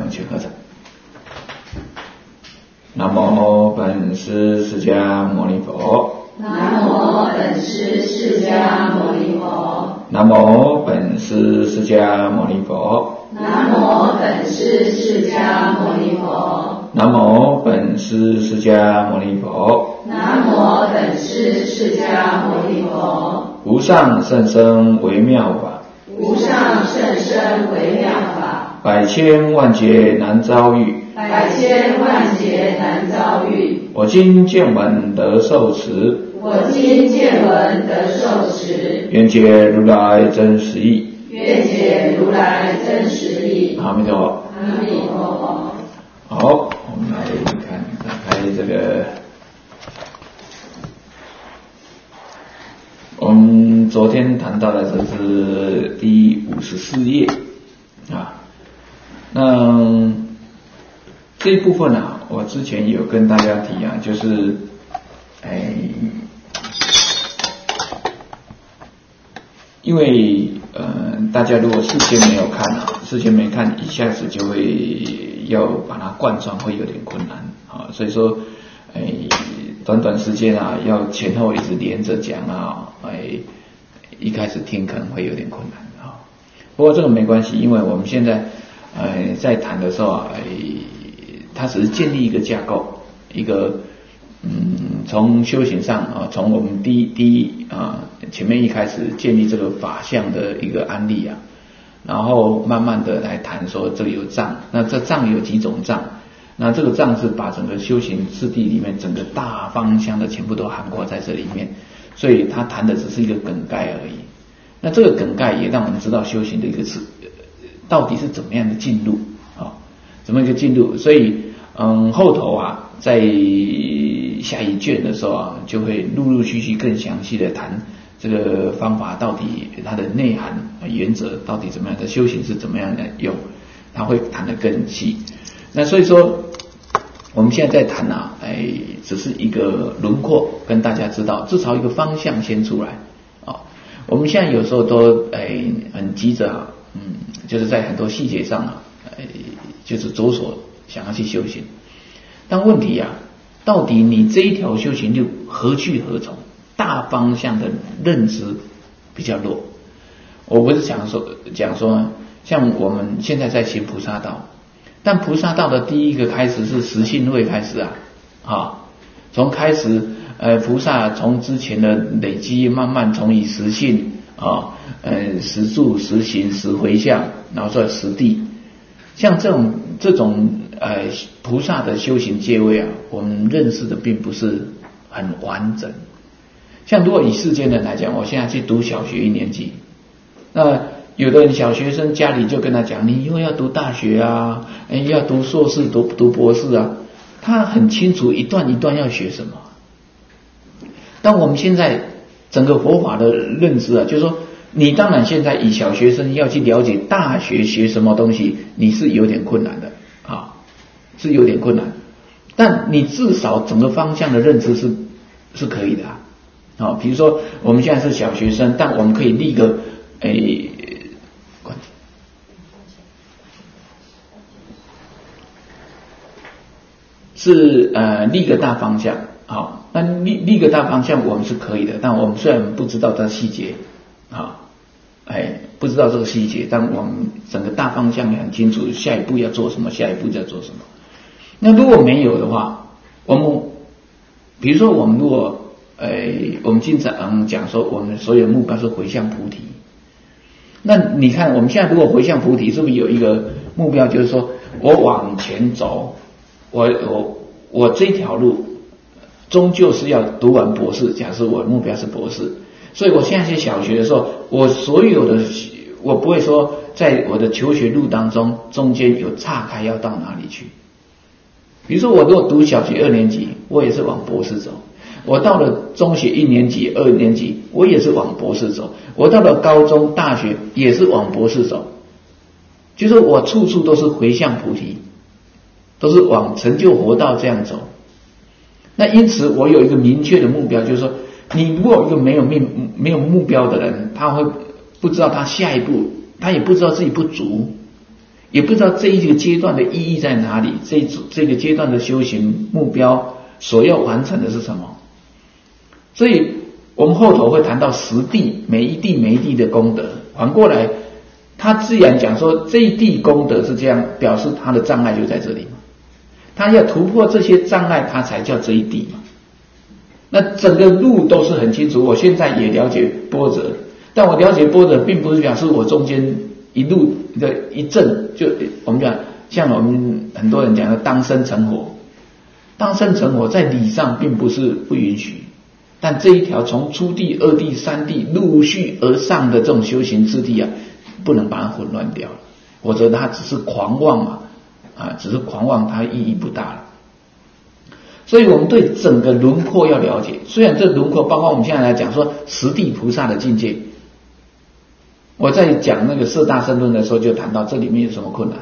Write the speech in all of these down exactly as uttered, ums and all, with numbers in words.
们请合掌。南无本师释迦牟尼佛。 南无本师释迦牟尼佛。 南无本师释迦牟尼佛。 南无本师释迦牟尼佛。 南无本师释迦牟尼佛。 南无本师释迦牟尼佛。 无上甚深微妙法。 无上甚深微妙法。 百千万劫难遭遇。 百千万劫难遭遇。 我今见闻得受持。 我今见闻得受持。 愿解如来真实义。 愿解如来真实义。 阿弥陀佛。 阿弥陀佛。 好，我们来看打开这个，我们昨天谈到的这是第五十四页啊。那这一部分啊，我之前有跟大家提啊，就是哎，因为呃，大家如果事先没有看啊，事先没看，一下子就会要把它贯穿，会有点困难啊。所以说，哎，短短时间啊，要前后一直连着讲啊，哎，一开始听可能会有点困难啊。不过这个没关系，因为我们现在呃在谈的时候啊，哎，它只是建立一个架构，一个嗯，从修行上啊，从我们第一第一啊前面一开始建立这个法相的一个案例啊，然后慢慢的来谈说这里有藏，那这藏有几种藏，那这个藏是把整个修行次第里面整个大方向的全部都涵括在这里面，所以他谈的只是一个梗概而已。那这个梗概也让我们知道修行的一个是到底是怎么样的进入啊，怎么一个进入，所以嗯后头啊在下一卷的时候啊，就会陆陆续续更详细的谈这个方法到底它的内涵原则到底怎么样的，修行是怎么样的用，它会谈得更细。那所以说我们现在在谈啊，哎，只是一个轮廓，跟大家知道至少一个方向先出来啊。我们现在有时候都哎很急着啊，嗯，就是在很多细节上啊，哎，就是着手想要去修行，但问题啊，到底你这一条修行路何去何从？大方向的认知比较弱。我不是想说讲说，像我们现在在行菩萨道，但菩萨道的第一个开始是实性位开始啊，啊，从开始呃菩萨从之前的累积，慢慢从以实性啊，呃实住、实行、实回向，然后再实地，像这种这种呃菩萨的修行阶位啊，我们认识的并不是很完整。像如果以世间人来讲，我现在去读小学一年级，那有的人小学生家里就跟他讲，你以后要读大学啊，要读硕士、读读博士啊，他很清楚一段一段要学什么。但我们现在整个佛法的认知啊，就是说，你当然现在以小学生要去了解大学学什么东西，你是有点困难的啊，是有点困难。但你至少整个方向的认知是是可以的啊。好，比如说我们现在是小学生，但我们可以立个诶，是呃立个大方向。好，那立立个大方向我们是可以的，但我们虽然不知道它的细节，好，哎，不知道这个细节，但我们整个大方向很清楚，下一步要做什么，下一步要做什么。那如果没有的话，我们比如说我们如果呃，我们经常讲说，我们所有的目标是回向菩提。那你看，我们现在如果回向菩提，是不是有一个目标，就是说我往前走，我我我这条路终究是要读完博士。假设我的目标是博士，所以我现在去小学的时候，我所有的我不会说在我的求学路当中中间有岔开要到哪里去。比如说我如果读小学二年级，我也是往博士走。我到了中学一年级、二年级，我也是往博士走；我到了高中、大学，也是往博士走。就是我处处都是回向菩提，都是往成就佛道这样走。那因此，我有一个明确的目标，就是说，你如果一个没有命、没有目标的人，他会不知道他下一步，他也不知道自己不足。 也不知道这一个阶段的意义在哪里，这这个阶段的修行目标所要完成的是什么。所以我们后头会谈到十地，每一地每一地的功德，反过来他自然讲说这一地功德是这样，表示他的障碍就在这里嘛，他要突破这些障碍，他才叫这一地嘛。那整个路都是很清楚，我现在也了解波折，但我了解波折并不是表示我中间一路的一阵就我们讲，像我们很多人讲的当生成火，当生成火在理上并不是不允许，但这一条从初地、二地、三地陆续而上的这种修行之地啊，不能把它混乱掉了，否则它只是狂妄嘛，啊，只是狂妄，它意义不大了。所以我们对整个轮廓要了解，虽然这轮廓包括我们现在来讲说十地菩萨的境界，我在讲那个四大圣论的时候就谈到这里面有什么困难。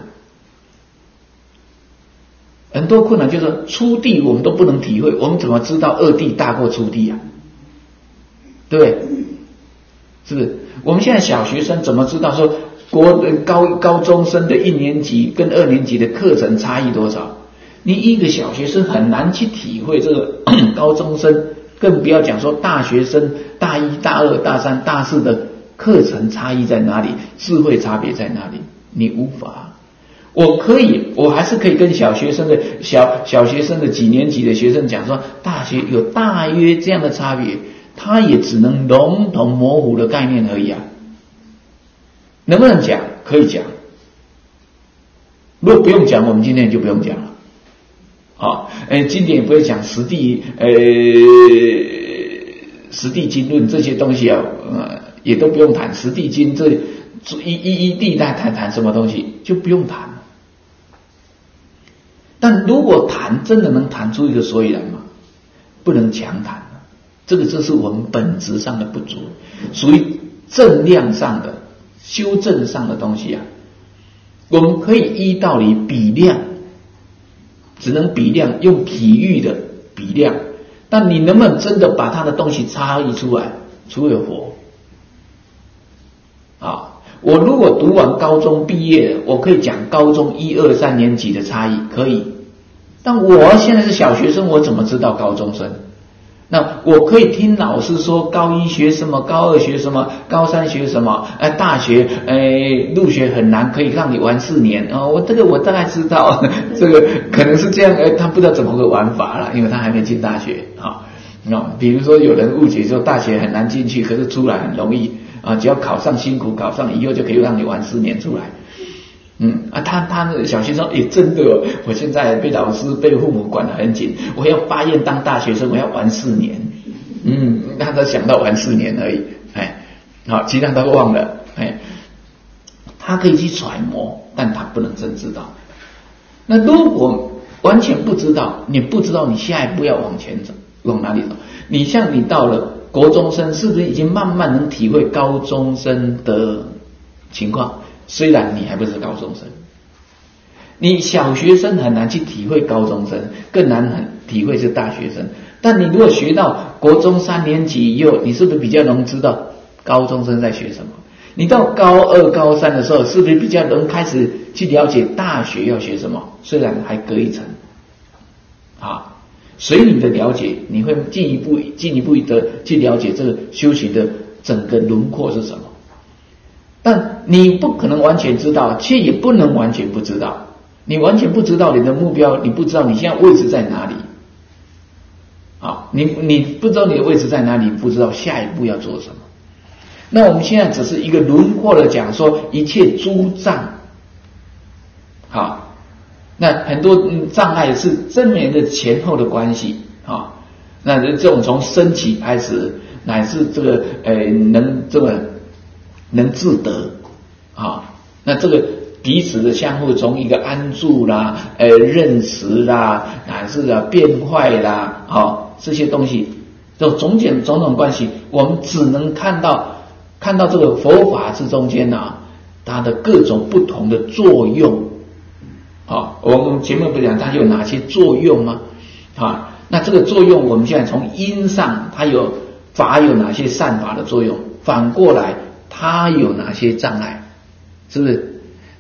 很多困难就是初地我们都不能体会，我们怎么知道二地大过初地啊？对不对？是不是？我们现在小学生怎么知道说国高高中生的一年级跟二年级的课程差异多少？你一个小学生很难去体会这个高中生，更不要讲说大学生大一、大二、大三、大四的课程差异在哪里，智慧差别在哪里，你无法。我可以，我还是可以跟小学生的小小学生的几年级的学生讲说，大学有大约这样的差别，他也只能笼统模糊的概念而已啊。能不能讲？可以讲。如果不用讲，我们今天就不用讲了。好，呃，经典也不会讲实地，呃，实地经论这些东西啊，呃，也都不用谈。实地经这一一一地带谈谈什么东西就不用谈了。但如果谈，真的能谈出一个所以然吗？不能强谈了，这个就是我们本质上的不足，属于正量上的修正上的东西啊。我们可以依道理比量。只能比量，用体育的比量，但你能不能真的把他的东西差异出来？除了佛啊，我如果读完高中毕业了，我可以讲高中一二三年级的差异，可以。但我现在是小学生，我怎么知道高中生？那我可以听老师说高一学什么，高二学什么，高三学什么，呃，大学呃入学很难，可以让你玩四年哦。我这个我大概知道，这个可能是这样，呃，他不知道怎么个玩法了，因为他还没进大学啊。哦，比如说有人误解说大学很难进去，可是出来很容易啊，只要考上辛苦考上以后就可以让你玩四年出来。嗯啊，他他小学生也真的哦，我现在被老师被父母管得很紧，我要发愿当大学生，我要玩四年。嗯，他都想到玩四年而已，哎，好，其他都忘了，哎，他可以去揣摩，但他不能真知道。那如果完全不知道，你不知道你下一步要往前走，往哪里走？你像你到了国中生，是不是已经慢慢能体会高中生的情况？虽然你还不是高中生，你小学生很难去体会高中生，更难很体会是大学生。但你如果学到国中三年级以后，你是不是比较能知道高中生在学什么？你到高二、高三的时候，是不是比较能开始去了解大学要学什么？虽然还隔一层，啊，随你的了解，你会进一步、进一步的去了解这个修行的整个轮廓是什么。但你不可能完全知道，却也不能完全不知道。你完全不知道你的目标，你不知道你现在位置在哪里。好，你你不知道你的位置在哪里，不知道下一步要做什么。那我们现在只是一个轮廓的讲说一切诸障。好，那很多障碍是真言的前后的关系。好，那这种从升起开始，乃至这个呃能这个。能自得啊，那这个彼此的相互从一个安住啦、呃认识啦，乃至啊变坏啦，啊这些东西，就种种种种关系，我们只能看到看到这个佛法之中间啊，它的各种不同的作用。啊，我们前面不讲它有哪些作用吗？啊，那这个作用我们现在从因上，它有法有哪些善法的作用，反过来。它有哪些障碍？是不是？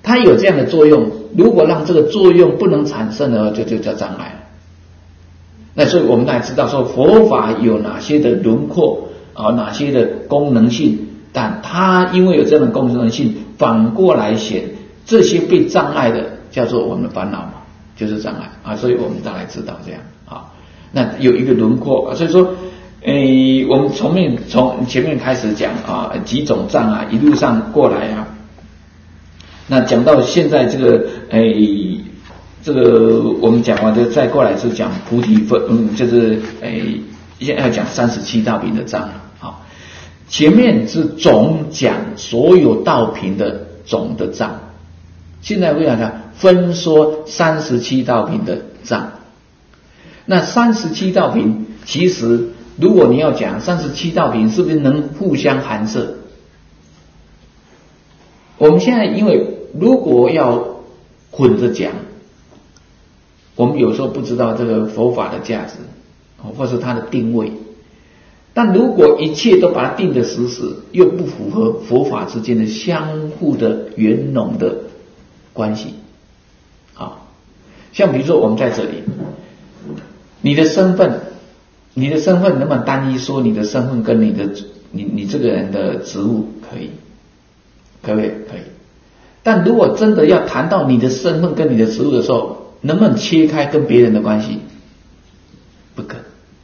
它有这样的作用，如果让这个作用不能产生的话，就就叫障碍了。那所以我们大家知道说佛法有哪些的轮廓啊，哪些的功能性，但它因为有这样的功能性，反过来显这些被障碍的叫做我们的烦恼嘛，就是障碍啊，所以我们大概知道这样啊。那有一个轮廓啊，所以说，诶，我们从面从前面开始讲啊，几种障碍一路上过来啊，那讲到现在这个诶。这个我们讲完的，再过来是讲菩提分，嗯，就是诶，现在要讲三十七道品的障啊。前面是总讲所有道品的总的障，现在为了分说三十七道品的障。那三十七道品，其实如果你要讲三十七道品，是不是能互相含摄？我们现在因为如果要混着讲。我们有时候不知道这个佛法的价值，或是它的定位。但如果一切都把它定得死死，又不符合佛法之间的相互的圆融的关系。好，像比如说我们在这里，你的身份，你的身份能不能单一说你的身份跟你的你你这个人的职务可以？可不可以？可以。但如果真的要谈到你的身份跟你的职务的时候，能不能切开跟别人的关系？不可。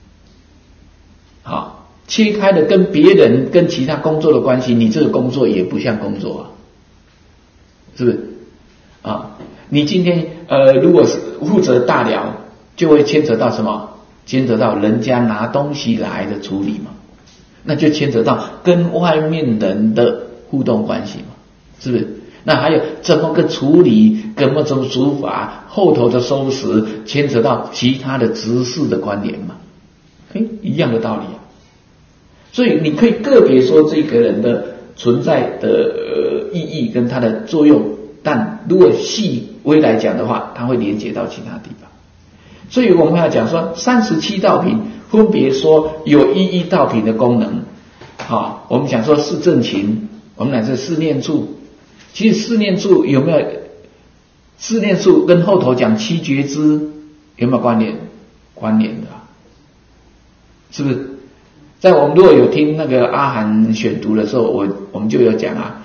好，切开的跟别人跟其他工作的关系，你这个工作也不像工作啊，是不是？啊，你今天呃，如果是负责大寮，就会牵扯到什么？牵扯到人家拿东西来的处理嘛，那就牵扯到跟外面人的互动关系嘛，是不是？那还有怎么个处理，怎么怎么处罚，后头的收拾，牵扯到其他的执事的关联嘛，诶，一样的道理啊。所以你可以个别说这个人的存在的、呃、意义跟它的作用，但如果细微来讲的话，它会连接到其他地方。所以我们要讲说三十七道品，分别说有一一道品的功能。好，我们讲说四正勤，我们乃至四念处。其实四念处有没有？四念处跟后头讲七觉支有没有关联？关联的，是不是？在我们如果有听那个阿含选读的时候，我我们就有讲啊，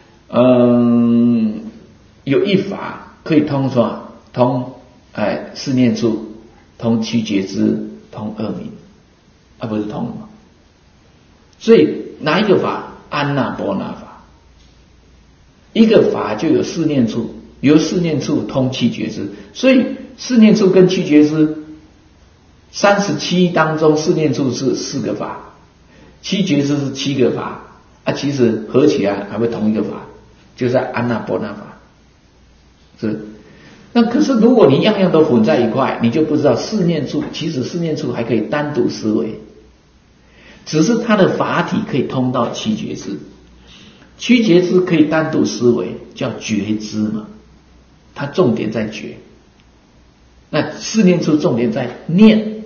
嗯，有一法可以通什么？通哎四念处，通七觉支，通二明，啊不是通吗？所以哪一个法？安那波那法。一个法就有四念处，由四念处通七觉支，所以四念处跟七觉支，三十七当中四念处是四个法，七觉支是七个法啊，其实合起来还会同一个法，就是安那波那法，是。那可是如果你样样都混在一块，你就不知道四念处，其实四念处还可以单独思维，只是它的法体可以通到七觉支。七觉支可以单独思维，叫觉支嘛，它重点在觉。那四念处重点在念，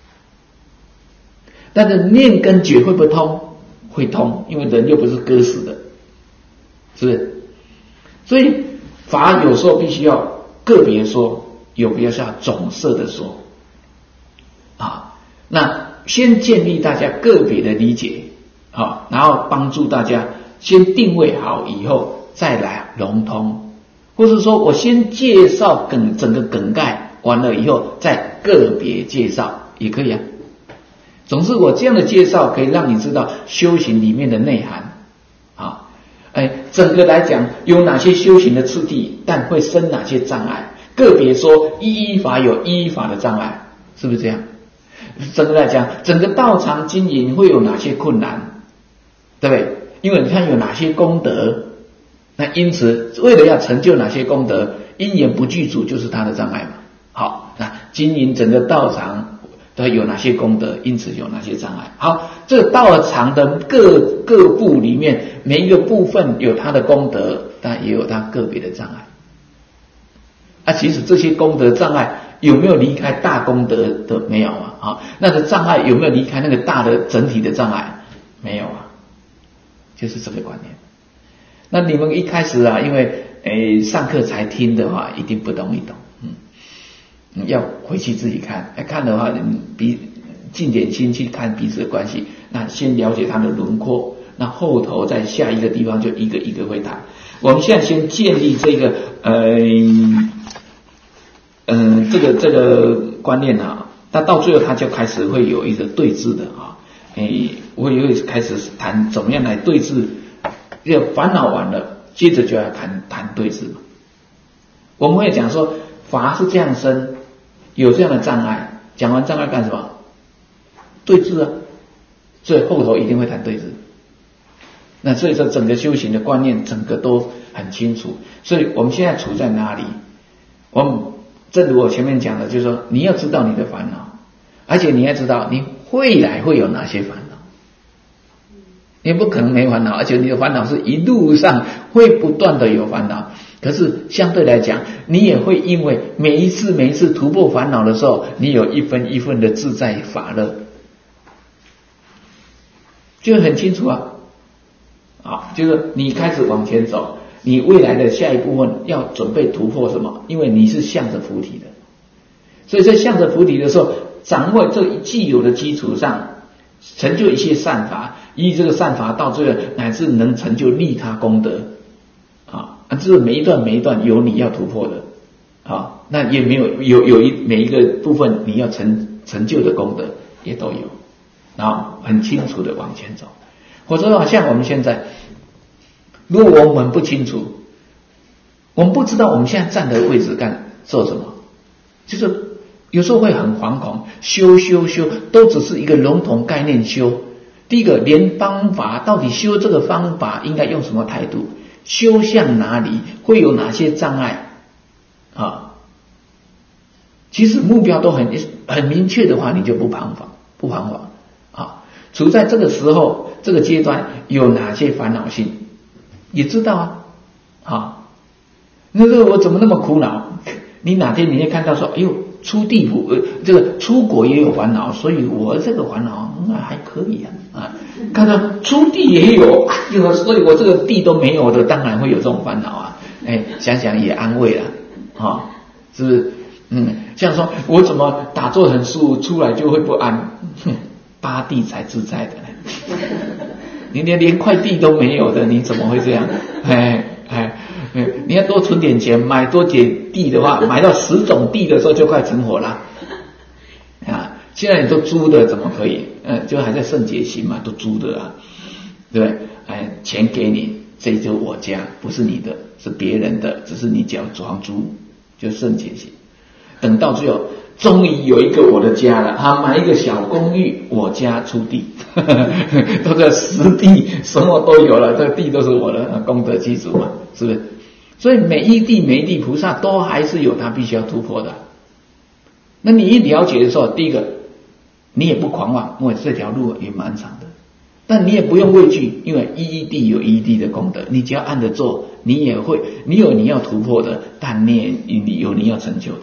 但是念跟觉会不会通？会通，因为人又不是割死的，是不是？所以法有时候必须要个别说，有必要像总摄的说啊。那先建立大家个别的理解，好，然后帮助大家。先定位好以后再来融通，或是说我先介绍梗整个梗概完了以后再个别介绍也可以啊。总之我这样的介绍可以让你知道修行里面的内涵啊，哎，整个来讲有哪些修行的次第，但会生哪些障碍，个别说一一法有一一法的障碍，是不是这样？整个来讲整个道场经营会有哪些困难，对不对？因为你看有哪些功德，那因此为了要成就哪些功德，因缘不具足就是它的障碍嘛。好，那经营整个道场都有哪些功德，因此有哪些障碍。好，这个道场的各各部里面，每一个部分有它的功德，但也有它个别的障碍。啊，其实这些功德障碍有没有离开大功德的？没有啊。好，那个障碍有没有离开那个大的整体的障碍？没有啊。就是这个观念。那你们一开始啊，因为诶上课才听的话，一定不容易懂。嗯，要回去自己看，看的话，彼尽点心去看彼此的关系。那先了解它的轮廓，那后头在下一个地方就一个一个会谈。我们现在先建立这个呃嗯、呃、这个这个观念啊，那到最后他就开始会有一个对峙的啊，诶，我也会开始谈怎么样来对峙。这个烦恼完了，接着就要谈谈对峙嘛。我们会讲说法是这样生，有这样的障碍，讲完障碍干什么？对峙啊，所以后头一定会谈对峙。那所以说整个修行的观念整个都很清楚。所以我们现在处在哪里？我们正如我前面讲的，就是说你要知道你的烦恼，而且你要知道你未来会有哪些烦恼。你不可能没烦恼，而且你的烦恼是一路上会不断的有烦恼。可是相对来讲，你也会因为每一次每一次突破烦恼的时候，你有一分一分的自在法乐，就很清楚啊。啊，就是你开始往前走，你未来的下一部分要准备突破什么？因为你是向着菩提的，所以在向着菩提的时候，掌握这既有的基础上，成就一些善法，以这个善法到最后乃至能成就利他功德啊，这是每一段每一段有你要突破的啊，那也没有有有一每一个部分你要成成就的功德也都有，然后很清楚的往前走。或者说像我们现在，如果我们不清楚，我们不知道我们现在站的位置干做什么，就是有时候会很惶恐，修修修都只是一个笼统概念修。第一个，连方法到底修这个方法应该用什么态度，修向哪里，会有哪些障碍啊？其实目标都很很明确的话，你就不彷徨不彷徨啊。处在这个时候这个阶段有哪些烦恼性，也知道啊啊。那个我怎么那么苦恼？你哪天你会看到说，哎呦，出地府呃，这个出国也有烦恼，所以我这个烦恼那、嗯、还可以啊啊。看到出地也有，所以我这个地都没有的，当然会有这种烦恼啊。哎，想想也安慰了啊，是不是？嗯，像说我怎么打坐很舒服，出来就会不安，哼，八地才自在的呢。你连连块地都没有的，你怎么会这样？哎哎。你要多存点钱，买多点地的话，买到十种地的时候就快成活了啊！现在你都租的，怎么可以？嗯，就还在圣洁心嘛，都租的啊，对不对？哎，钱给你，这就是我家，不是你的，是别人的，只是你缴房租，就圣洁心。等到最后，终于有一个我的家了，他买一个小公寓，我家出地，呵呵都在实地，什么都有了，这个地都是我的功德基础嘛，是不是？所以每一地每一地菩萨都还是有他必须要突破的。那你一了解的时候，第一个你也不狂妄，因为这条路也蛮长的，但你也不用畏惧，因为一一地有一地的功德，你只要按着做，你也会，你有你要突破的，但你也你有你要成就的，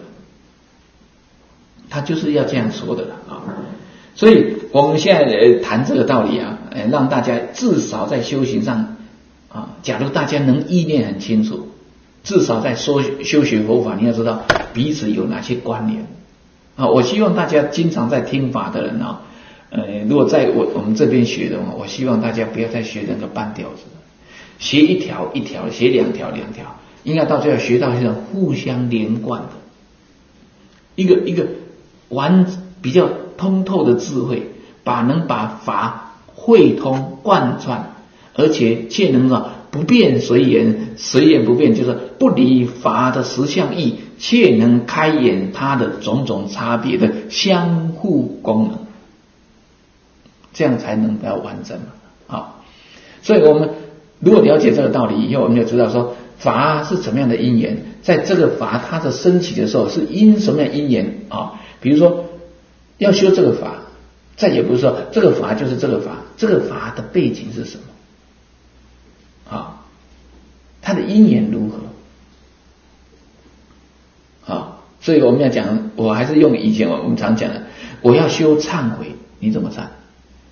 他就是要这样说的了啊。所以我们现在谈这个道理啊，让大家至少在修行上啊，假如大家能意念很清楚，至少在说修学佛法，你要知道彼此有哪些关联啊！我希望大家经常在听法的人啊，呃，如果在我我们这边学的话，我希望大家不要再学那个半吊子，学一条一条，学两条两条，应该到最后学到一种互相连贯的，一个一个完比较通透的智慧，把能把法汇通贯穿，而且却能够不变随缘，随缘不变，就是不离法的实相义，却能开演它的种种差别的相互功能，这样才能比较完整啊。所以我们如果了解这个道理以后，我们就知道说法是怎么样的因缘，在这个法它的升起的时候是因什么样的因缘啊？比如说要修这个法，再也不是说这个法就是这个法，这个法的背景是什么？啊，它的因缘如何？啊，所以我们要讲，我还是用以前我们常讲的，我要修忏悔，你怎么忏？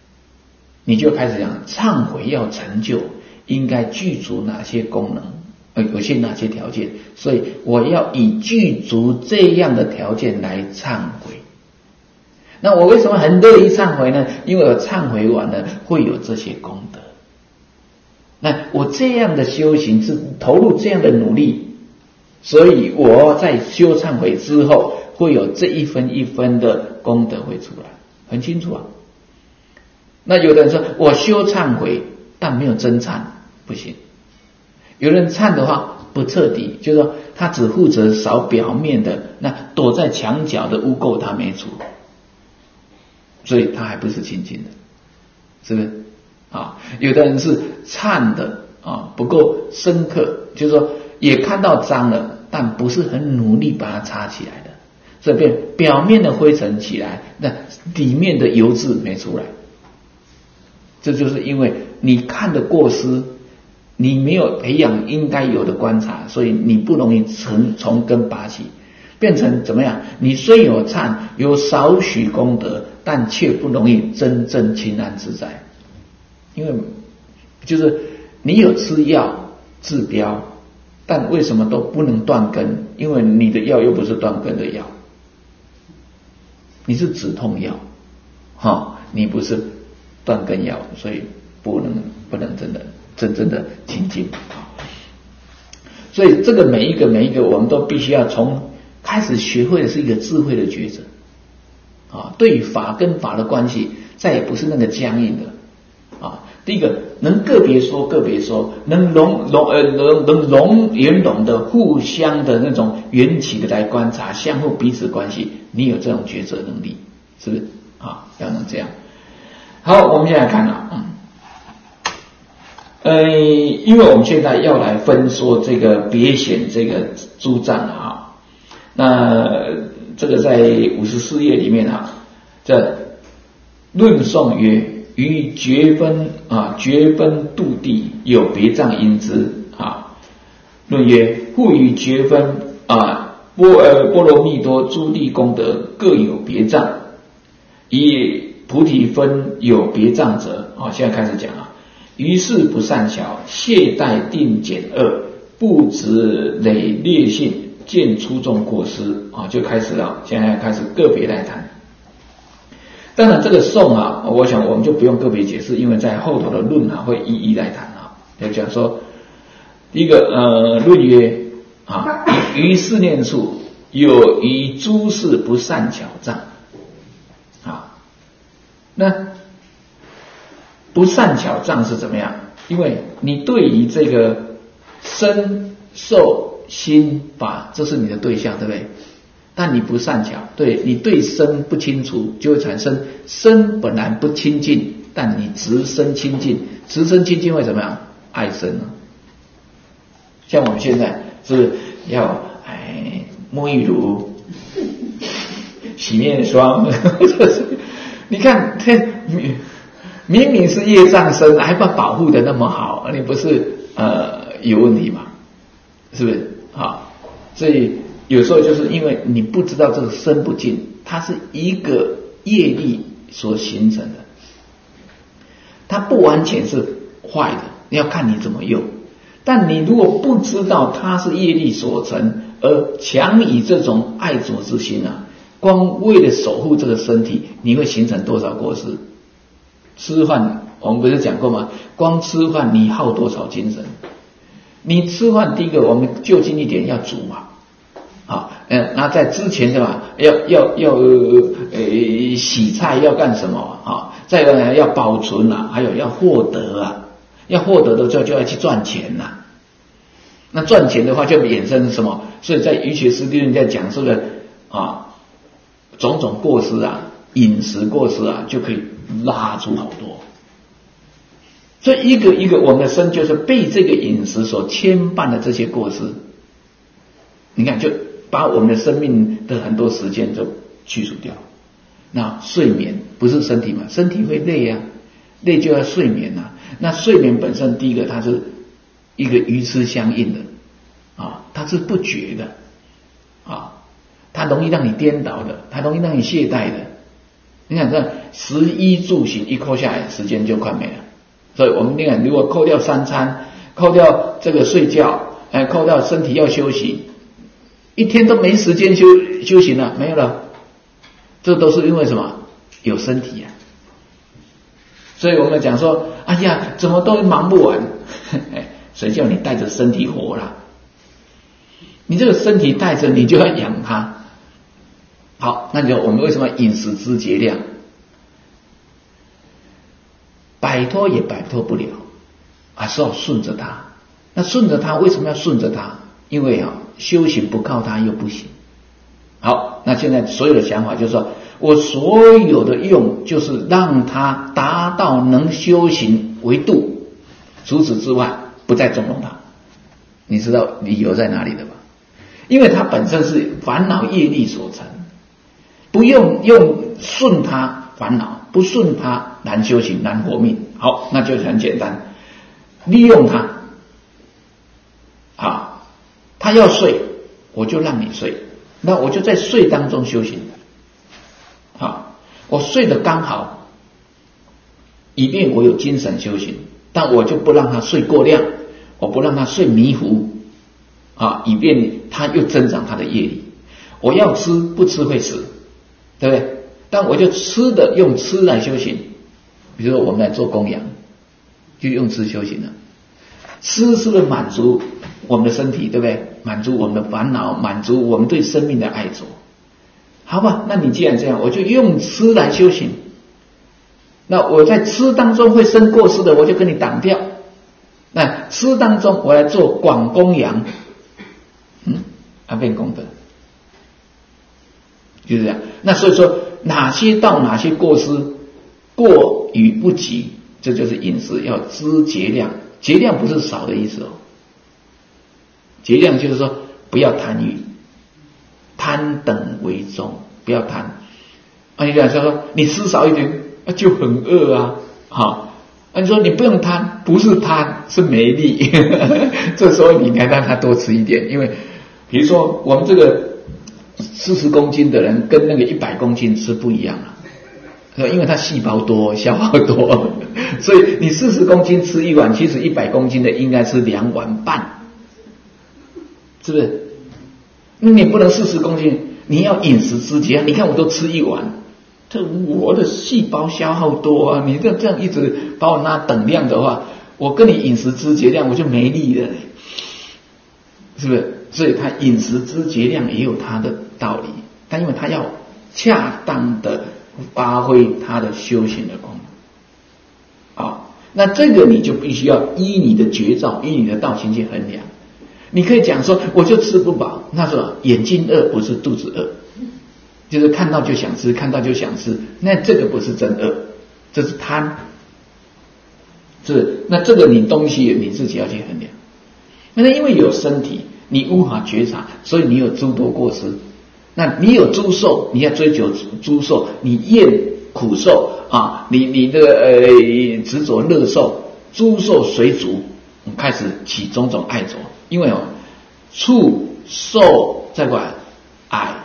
你就开始讲忏悔要成就，应该具足哪些功能呃，有些哪些条件，所以我要以具足这样的条件来忏悔。那我为什么很乐意忏悔呢？因为我忏悔完了会有这些功德。那我这样的修行是投入这样的努力，所以我在修忏悔之后会有这一分一分的功德会出来，很清楚啊。那有的人说我修忏悔但没有真忏，不行。有人忏的话不彻底，就是说他只负责扫表面的，那躲在墙角的污垢他没除，所以他还不是清净的，是不是啊？有的人是忏的啊不够深刻，就是说也看到脏了，但不是很努力把它擦起来的，所以变表面的灰尘起来，那里面的油渍没出来。这就是因为你看的过失，你没有培养应该有的观察，所以你不容易从从根拔起，变成怎么样？你虽有忏，有少许功德，但却不容易真正清安自在。因为就是你有吃药治标，但为什么都不能断根？因为你的药又不是断根的药，你是止痛药，哈，你不是断根药，所以不能不能真的真正的清净。所以这个每一个每一个我们都必须要从开始学会的是一个智慧的抉择啊，对于法跟法的关系再也不是那个僵硬的啊。第一个能个别说个别说，能融融呃能能融圆融的互相的那种缘起的来观察相互彼此关系，你有这种抉择能力，是不是啊？要能这样。好，我们现在看了，嗯，呃，因为我们现在要来分说这个别显这个诸藏啊，那这个在五十四页里面啊，这论颂曰：于觉分啊，觉分度地有别藏因之啊。论曰：复于觉分啊，波呃波罗蜜多诸地功德各有别藏，以菩提分有别障者，好，现在开始讲啊。于是不善巧，懈怠定减恶，不执累劣性，见出众过失啊，就开始了。现在开始个别来谈。当然，这个颂啊，我想我们就不用个别解释，因为在后头的论啊会一一来谈啊。要讲说，第一个呃论曰啊，于四念处有于诸事不善巧障。那不善巧障是怎么样？因为你对于这个身受心法，这是你的对象，对不对？但你不善巧，对你对身不清楚，就会产生身本来不清净，但你执身清净，执身清净会怎么样？爱身呢？像我们现在是要哎沐浴乳、洗面霜，你看，明明是业障身，还把保护的那么好，你不是呃有问题吗？是不是啊？所以有时候就是因为你不知道这个身不净，它是一个业力所形成的，它不完全是坏的，你要看你怎么用。但你如果不知道它是业力所成，而强以这种爱着之心啊，光为了守护这个身体，你会形成多少过失？吃饭我们不是讲过吗？光吃饭你耗多少精神？你吃饭第一个我们就近一点要煮嘛，好，嗯，那在之前是吧？要要要呃洗菜要干什么啊？再有呢要保存啊，还有要获得啊，要获得的时候就要去赚钱呐、啊。那赚钱的话就衍生什么？所以在瑜伽师地论在讲这个啊种种过失啊，饮食过失啊，就可以拉出好多。所以一个一个我们的身就是被这个饮食所牵绊的这些过失，你看就把我们的生命的很多时间就去除掉。那睡眠不是身体嘛？身体会累啊，累就要睡眠啊。那睡眠本身第一个它是一个鱼痴相应的啊，它是不觉的啊，它容易让你颠倒的，它容易让你懈怠的。你看这食衣住行一扣下来，时间就快没了。所以我们你看，如果扣掉三餐，扣掉这个睡觉， 哎，扣掉身体要休息，一天都没时间休休息了，没有了，这都是因为什么？有身体啊。所以我们讲说，哎呀，怎么都忙不完，谁叫你带着身体活啦？你这个身体带着，你就要养它。好，那就我们为什么饮食知节量？摆脱也摆脱不了，还是要顺着它。那顺着它，为什么要顺着它？因为啊，修行不靠它又不行。好，那现在所有的想法就是说，我所有的用就是让它达到能修行为度，除此之外不再纵容它。你知道理由在哪里的吧？因为它本身是烦恼业力所成，不用用顺它烦恼，不顺它难修行难活命。好，那就很简单，利用它。啊，他要睡，我就让你睡，那我就在睡当中修行。啊，我睡得刚好，以便我有精神修行，但我就不让他睡过量，我不让他睡迷糊，啊，以便他又增长他的业力。我要吃，不吃会死，对不对？但我就吃的用吃来修行，比如说我们来做供养，就用吃修行了。吃是不是满足我们的身体，对不对？满足我们的烦恼，满足我们对生命的爱着。好吧，那你既然这样，我就用吃来修行。那我在吃当中会生过失的，我就跟你挡掉。那吃当中我来做广供养，嗯，啊变功德，就是这样。那所以说，哪些到哪些过失，过与不及，这就是饮食要知节量。节量不是少的意思哦，节量就是说不要贪欲，贪等为重，不要贪。啊，你讲说你吃少一点啊就很饿啊，好，啊你说你不用贪，不是贪是没力，这时候你应该让他多吃一点，因为比如说我们这个四十公斤的人跟那个一百公斤吃不一样啊。因为它细胞多，消耗多，所以你四十公斤吃一碗，其实一百公斤的应该吃两碗半，是不是？那你不能四十公斤，你要饮食知节。你看我都吃一碗，这我的细胞消耗多啊！你这这样一直把我拿等量的话，我跟你饮食知节量我就没力了，是不是？所以它饮食知节量也有它的道理，但因为它要恰当的发挥他的修行的功能，啊，那这个你就必须要依你的觉照，依你的道行去衡量。你可以讲说，我就吃不饱，那说眼睛饿不是肚子饿，就是看到就想吃，看到就想吃，那这个不是真饿，这是贪，是那这个你东西你自己要去衡量。那因为有身体，你无法觉察，所以你有诸多过失。那你有诸受，你要追求诸受，你厌苦受啊，你你这个呃执着乐受，诸受随逐，开始起种种爱着，因为哦，触受再过来爱，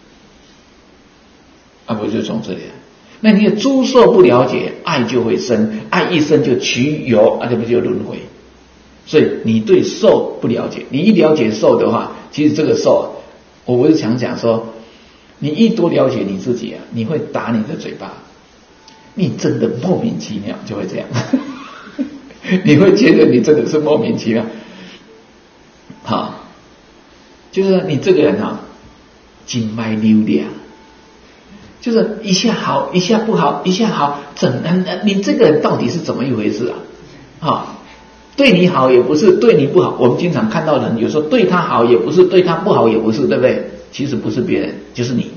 啊不就从这里来？那你的诸受不了解，爱就会生，爱一生就取有，啊这不就轮回？所以你对受不了解，你一了解受的话，其实这个受。我不是想讲说，你一多了解你自己啊，你会打你的嘴巴，你真的莫名其妙就会这样，你会觉得你真的是莫名其妙，好，就是你这个人啊，静脉溜俩，就是一下好一下不好，一下好，怎你这个人到底是怎么一回事啊？好。对你好也不是，对你不好。我们经常看到人，有时候对他好也不是，对他不好也不是，对不对？其实不是别人，就是你。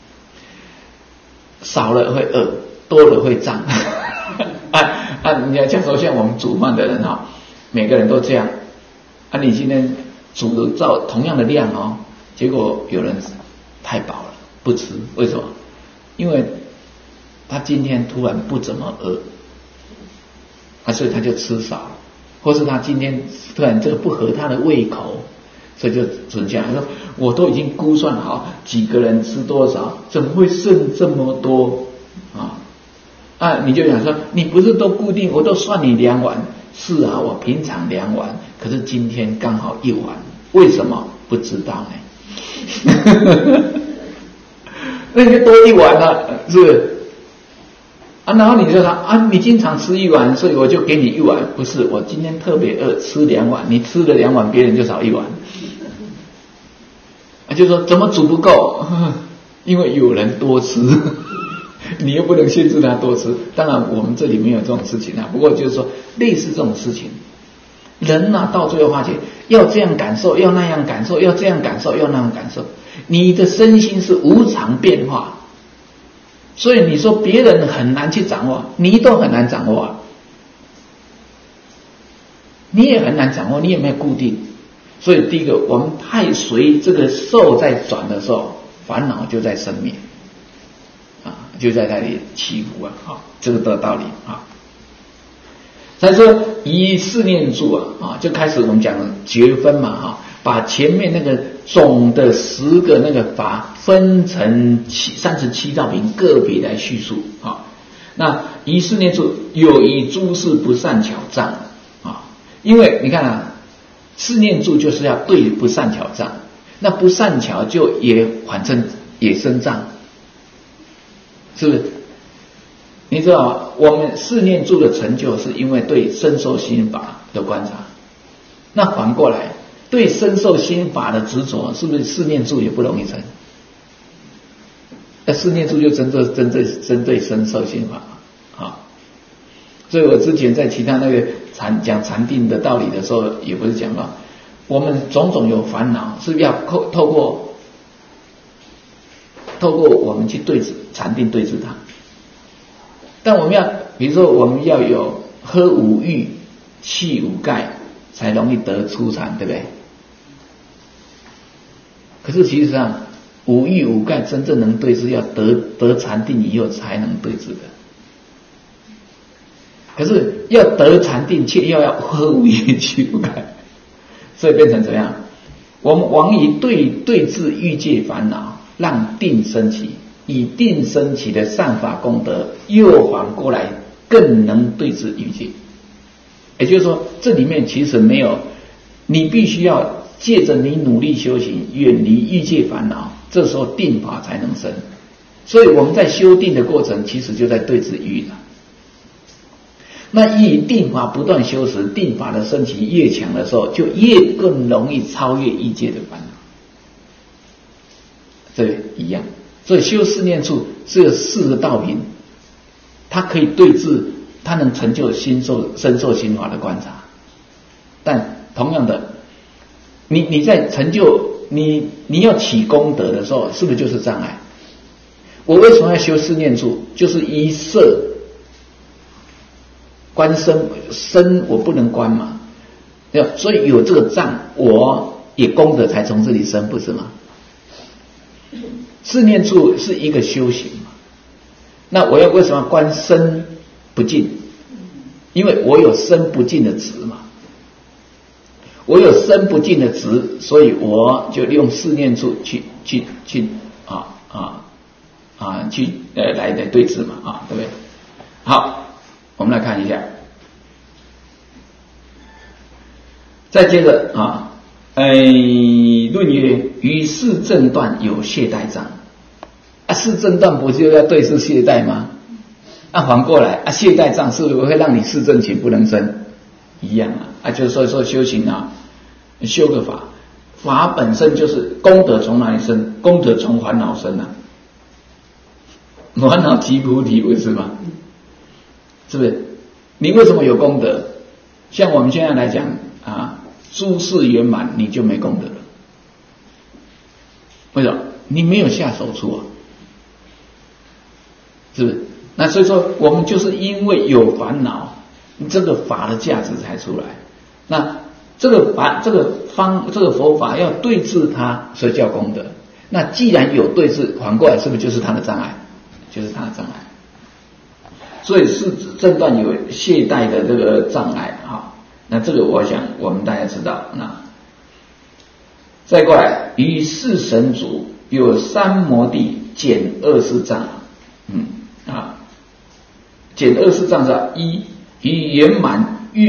少了会饿，多了会胀。啊啊！你要讲说像我们煮饭的人哈，每个人都这样。啊，你今天煮的照同样的量哦，结果有人太饱了不吃，为什么？因为他今天突然不怎么饿，啊，所以他就吃少了。或是他今天突然这个不合他的胃口，所以就准讲说，我都已经估算好几个人吃多少，怎么会剩这么多啊？啊，你就想说，你不是都固定，我都算你两碗， 是啊，我平常两碗，可是今天刚好一碗，为什么？不知道呢。那你就多一碗了，是不是？啊，然后你就说啊，你经常吃一碗，所以我就给你一碗。不是，我今天特别饿，吃两碗，你吃了两碗，别人就少一碗。啊，就说怎么煮不够？因为有人多吃，你又不能限制他多吃。当然，我们这里没有这种事情啊。不过就是说，类似这种事情，人啊，到最后发现要这样感受，要那样感受，要这样感受，要那样感受，你的身心是无常变化。所以你说别人很难去掌握，你都很难掌握，你也很难掌握，你也没有固定。所以第一个，我们太随这个受在转的时候，烦恼就在生灭啊，就在那里起伏啊，好，这个的道理啊。所以说以四念住啊，啊，就开始我们讲觉分嘛，哈，把前面那个总的十个那个法分成七三十七道品，个别来叙述啊。那以四念住有以诸事不善巧障啊，因为你看啊，四念住就是要对不善巧障，那不善巧就也反正也生障，是不是？你知道我们四念住的成就是因为对身受心法的观察，那反过来对身受心法的执着，是不是四念住也不容易成？那四念住就针对针对针对身受心法啊。所以我之前在其他那个禅讲禅定的道理的时候，也不是讲到我们种种有烦恼，是要透透过透过我们去对治禅定对治它。但我们要，比如说我们要有喝五欲、气五盖，才容易得初禅，对不对？可是其实上，五欲五盖真正能对治，要得得禅定以后才能对治的。可是要得禅定，却又要喝五欲、气五盖，所以变成怎样？我们往以对对治欲界烦恼，让定升起。以定升起的善法功德，又反过来更能对治欲界。也就是说，这里面其实没有，你必须要借着你努力修行，远离欲界烦恼，这时候定法才能生。所以我们在修定的过程，其实就在对治欲了。那以定法不断修持，定法的升起越强的时候，就越更容易超越欲界的烦恼。这一样。所以修四念处是有四个道品，它可以对治，它能成就心受身受心法的观察。但同样的，你你在成就你你要起功德的时候，是不是就是障碍？我为什么要修四念处？就是一摄观身身，我不能观嘛，对吧？所以有这个障，我也功德才从这里生，不是吗？四念处是一个修行嘛，那我要为什么观身不净？因为我有身不净的执嘛，我有身不净的执，所以我就用四念处去去去啊啊啊去呃来来对治嘛啊，对不对？好，我们来看一下，再接着啊。哎，论曰：于四正断有懈怠障。啊，四正断不就要对治懈怠吗？啊，反过来啊，懈怠障是不是会让你四正勤不能生？一样啊，啊，就是说说修行啊，修个法，法本身就是功德从哪里生？功德从烦恼生啊，烦恼即菩提，不是吗？是不是？你为什么有功德？像我们现在来讲啊。诸事圆满，你就没功德了。为什么？你没有下手处啊，是不是？那所以说，我们就是因为有烦恼，这个法的价值才出来。那这个法，这个方，这个佛法要对治它，所以叫功德。那既然有对治，反过来是不是就是它的障碍？就是它的障碍。所以是正断有懈怠的这个障碍啊。那这个我想我们大家知道。那再过来，于四神足有三摩地减二四障，嗯啊，减二四障是一，于圆满欲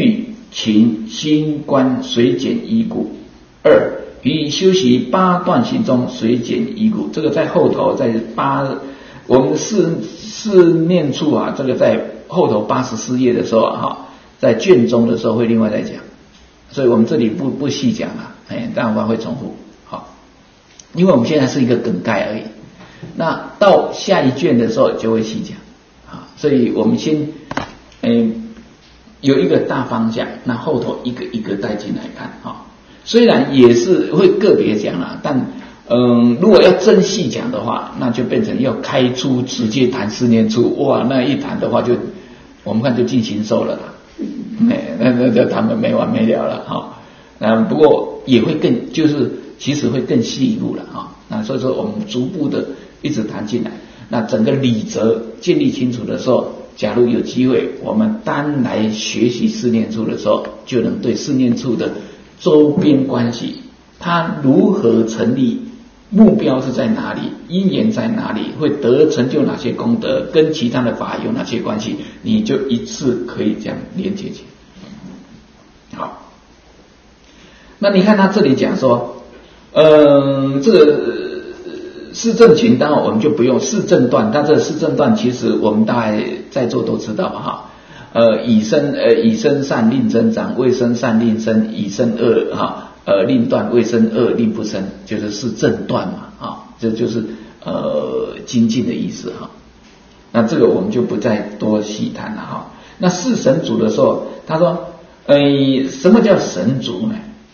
勤心观随减一故。二于修习八段行中随减一故。这个在后头，在八我们四四念处啊，这个在后头八十四页的时候啊，哈，在卷中的时候会另外再讲，所以我们这里不不细讲了，哎，当然会重复，好，因为我们现在是一个梗概而已，那到下一卷的时候就会细讲，啊，所以我们先，嗯，有一个大方向，那后头一个一个带进来看，啊，虽然也是会个别讲啦，但嗯，如果要真细讲的话，那就变成要开出直接谈四念处，哇，那一谈的话就我们看就进行受了啦，哎，那那那他们没完没了了哈。那不过也会更就是其实会更细一步了哈。那所以说我们逐步的一直谈进来，那整个理则建立清楚的时候，假如有机会我们单来学习四念处的时候，就能对四念处的周边关系，它如何成立，目标是在哪里，因缘在哪里，会得成就哪些功德，跟其他的法有哪些关系，你就一次可以这样连接起来。好，那你看他这里讲说，嗯，这个四正勤当然我们就不用四正断，但这四正断其实我们大概在座都知道哈。呃，以身呃以身善令增长，未生善令生，以身恶哈。呃，令断未生恶令不生，就是是正断嘛，啊，这就是呃精进的意思哈。那这个我们就不再多细谈了哈。那四神足的时候，他说，呃，什么叫神足呢？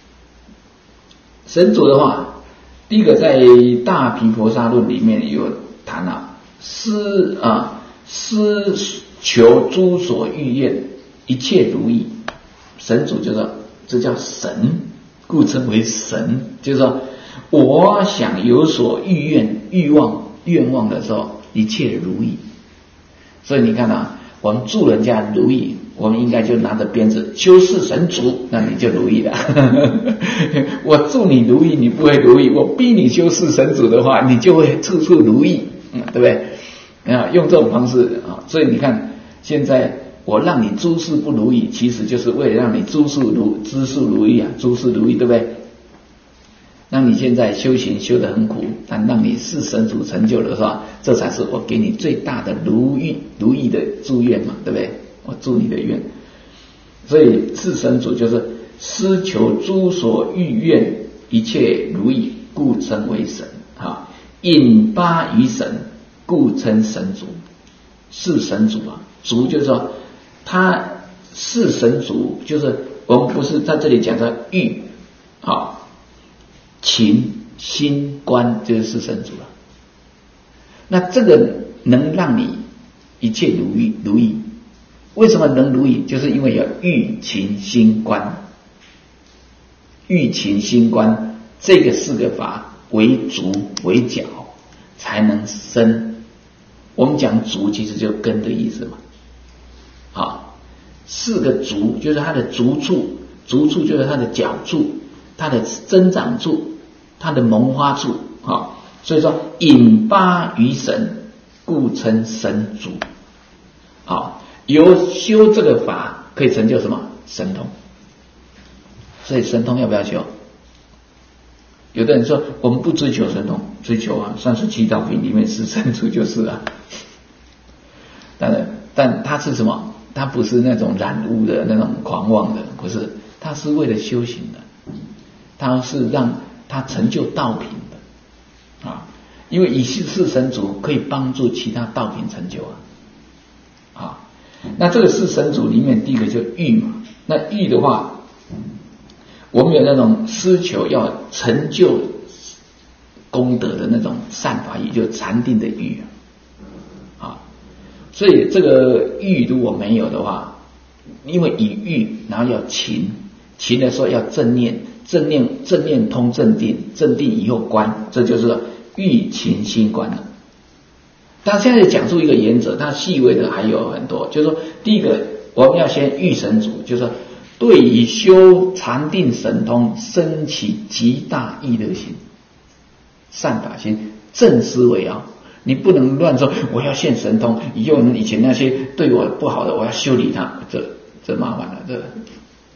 神足的话，第一个在大毗婆沙论里面有谈啊，思啊思求诸所欲愿，一切如意，神足就是这叫神。故称为神，就是说我想有所欲愿、欲望、愿望的时候，一切如意。所以你看啊，我们祝人家如意，我们应该就拿着鞭子修四神足，那你就如意了。我祝你如意，你不会如意；我逼你修四神足的话，你就会处处如意，嗯，对不对？啊，用这种方式啊，所以你看现在。我让你诸事不如意，其实就是为了让你诸事如诸事如意啊，诸事如意，对不对？让你现在修行修得很苦，但让你四神足成就的话，这才是我给你最大的如意如意的祝愿嘛，对不对？我祝你的愿。所以四神足就是思求诸所欲愿，一切如意，故称为神啊。引八于神，故称神足。四神足啊，足就是说。他四神足就是我们不是在这里讲的欲啊、勤、心、观，就是四神足了。那这个能让你一切如意，如意。为什么能如意？就是因为有欲、勤、心、观。欲、勤、心、观这个四个法为足为脚，才能生。我们讲足其实就根的意思嘛。好，四个足就是它的足处，足处就是它的脚处，它的增长处，它的萌发处。好，所以说引八于神，故称神足。好，由修这个法可以成就什么？神通。所以神通要不要修？有的人说我们不追求神通，追求啊，三十七道品里面四神足就是啊。但但它是什么？它不是那种染污的那种狂妄的，不是，它是为了修行的，它是让它成就道品的啊。因为以四神足可以帮助其他道品成就啊。啊，那这个四神足里面，第一个就欲嘛。那欲的话，我们有那种思求要成就功德的那种善法欲，就禅定的欲啊。所以这个欲如果没有的话，因为以欲，然后要勤，勤的时候要正念，正念正念通正定，正定以后观，这就是欲勤心观了。但现在讲出一个原则，它细微的还有很多，就是说，第一个我们要先欲神足，就是说对于修禅定神通生起极大意乐心、善法心、正思维啊。你不能乱说我要现神通，以后以前那些对我不好的我要修理他，这这麻烦了，这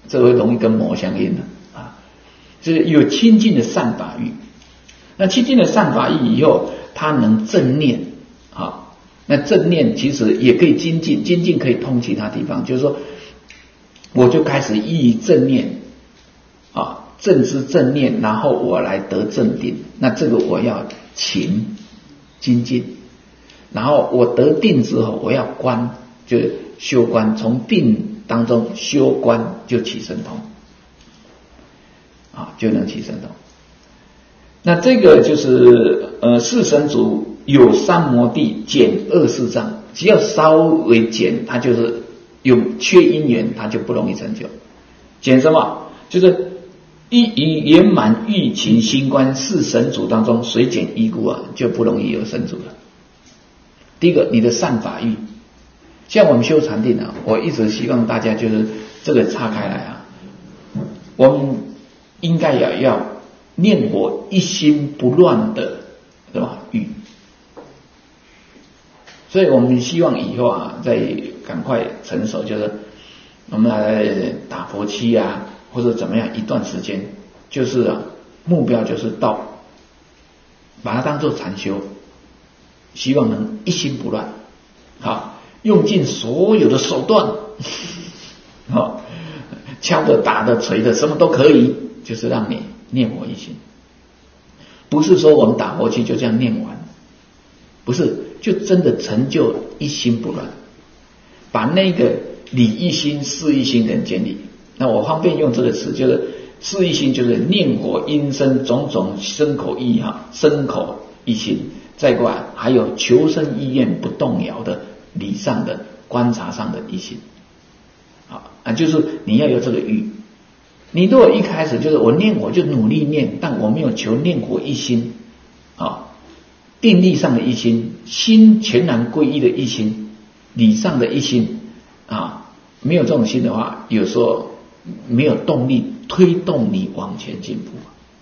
这会容易跟魔相应的啊。就是有清净的善法欲，那清净的善法欲以后，它能正念啊。那正念其实也可以精进，精进可以通其他地方，就是说，我就开始依正念啊，正知正念，然后我来得正定。那这个我要勤精进，然后我得定之后，我要观，就修观，从定当中修观就起神通啊，就能起神通。那这个就是呃四神足有三摩地减二四障，只要稍微减，它就是有缺因缘，它就不容易成就。减什么？就是一以圆满欲勤心观四神足当中随减一故啊，就不容易有神足了。第一个，你的善法欲，像我们修禅定啊，我一直希望大家就是这个岔开来啊，我们应该要要念佛一心不乱的，对吧？欲。所以我们希望以后啊，再赶快成熟，就是我们来打佛七啊，或者怎么样一段时间，就是啊，目标就是到，把它当作禅修，希望能一心不乱，好，用尽所有的手段，好，敲的、打的、捶的，什么都可以，就是让你念佛一心。不是说我们打佛七就这样念完，不是，就真的成就一心不乱，把那个理一心、事一心人建立。那我方便用这个词，就是事一心，就是念佛因身种种身口意哈，身口一心。再过来还有求生意愿不动摇的理上的观察上的一心，啊啊，就是你要有这个欲。你如果一开始就是我念我就努力念，但我没有求念佛一心啊，定力上的一心，心全然归一的一心，理上的一心啊，没有这种心的话，有时候没有动力推动你往前进步。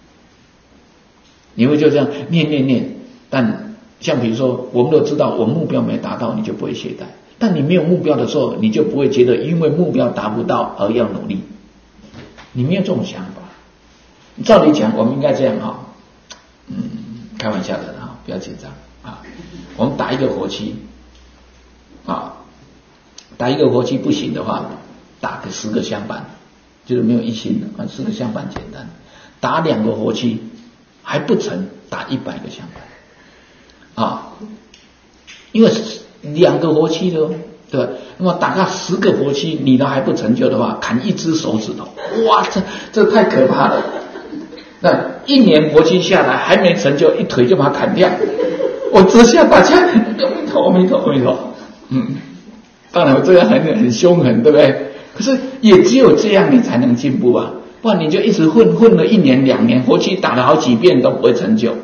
你会就这样念念念，但像比如说，我们都知道我目标没达到，你就不会懈怠。但你没有目标的时候，你就不会觉得因为目标达不到而要努力。你没有这种想法。照理讲，我们应该这样哈、哦，嗯，开玩笑的哈，不要紧张啊。我们打一个火漆啊，打一个火漆不行的话，打个十个香板，就是没有一心的啊，十个香板简单。打两个火漆还不成，打一百个香板啊，因为两个火漆的，对吧？那么打到十个火漆，你都还不成就的话，砍一只手指头，哇，这这太可怕了。那一年火漆下来还没成就，一腿就把它砍掉。我直下大家，阿弥陀，阿弥陀，阿弥陀。嗯，当然我这样很很凶狠，对不对？可是也只有这样你才能进步啊，不然你就一直混混了一年两年，火漆打了好几遍都不会成就。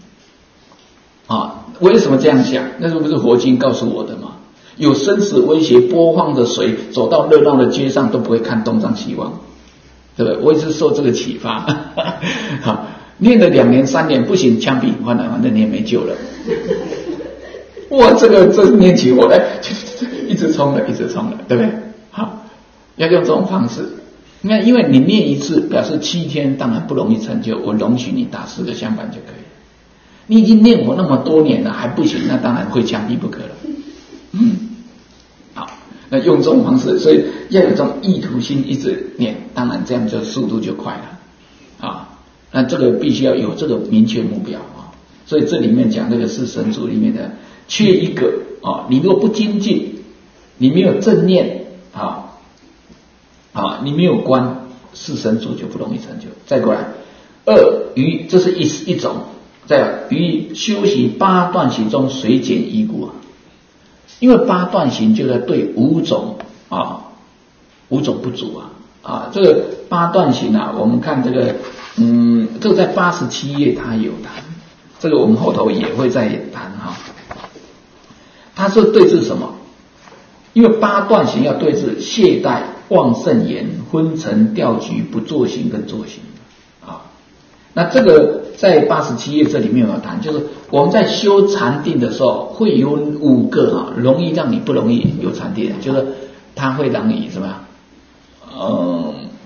啊，为什么这样想？那是不是佛经告诉我的吗？有生死威胁播放的水，走到热闹的街上都不会看东张西望，对不对？我也是受这个启发。好，念了两年三年不行，枪毙，反正反正你也没救了。哇，这个这念起我来，一直冲了，一直冲了，对不对？好，要用这种方式。那因为你念一次，表示七天，当然不容易成就，我容许你打四个香板就可以了。你已经念我那么多年了，还不行，那当然会枪毙不可了。嗯，好，那用这种方式，所以要有这种意图心一直念，当然这样就速度就快了啊。那这个必须要有这个明确目标啊。所以这里面讲这个是神足里面的缺一个啊，你如果不精进，你没有正念啊啊，你没有观，是神足就不容易成就。再过来，二于这是一一种。在于修习八段行中随减一故啊，因为八段行就在对五种啊，五种不足啊啊，这个八段行啊，我们看这个，嗯，这个在八十七页它有谈，这个我们后头也会再谈哈。它是对治什么？因为八段行要对治懈怠、妄圣言、昏沉、掉举、不作行跟作行啊。那这个在八十七页这里面有谈，就是我们在修禅定的时候，会有五个啊，容易让你不容易有禅定，就是它会让你什么样？嗯，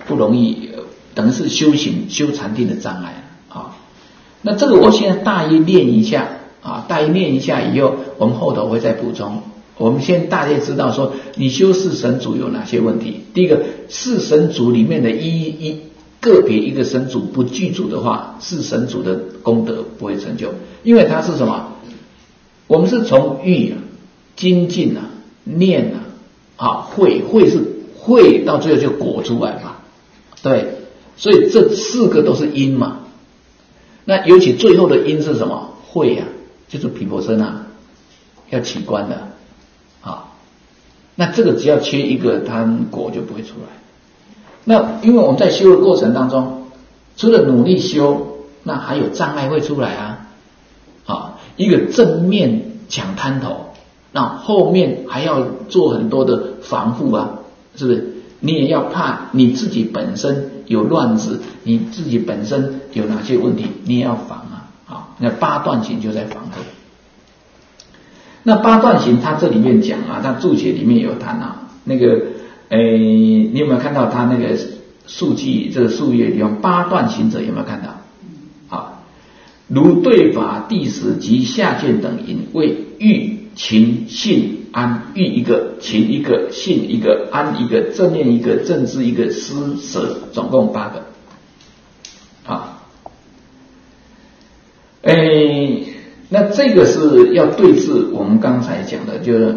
不容易，等于是修行修禅定的障碍啊。那这个我现在大约练一下啊，大约练一下以后，我们后头会再补充。我们先大概知道说，你修四神组有哪些问题。第一个，四神组里面的一一个别一个神组不具足的话，四神组的功德不会成就，因为它是什么？我们是从欲啊、精进啊、念啊、啊慧，慧是慧到最后就果出来嘛，对，所以这四个都是因嘛。那尤其最后的因是什么？慧啊，就是毗婆舍那要起观的。啊，那这个只要缺一个，它果就不会出来。那因为我们在修的过程当中，除了努力修，那还有障碍会出来啊。啊，一个正面抢滩头，那后面还要做很多的防护啊，是不是？你也要怕你自己本身有乱子，你自己本身有哪些问题，你也要防啊。啊，那八段行就在防护。那八段行，它这里面讲啊，它注解里面有谈啊，那个，诶，你有没有看到它那个数记这个数页里用八段行者有没有看到？啊，如对法第十及下卷等引为欲、勤、信、安，欲一个，勤一个，信一个，安一个，正念一个，正知一个，施舍，总共八个。啊，诶。那这个是要对治我们刚才讲的，就是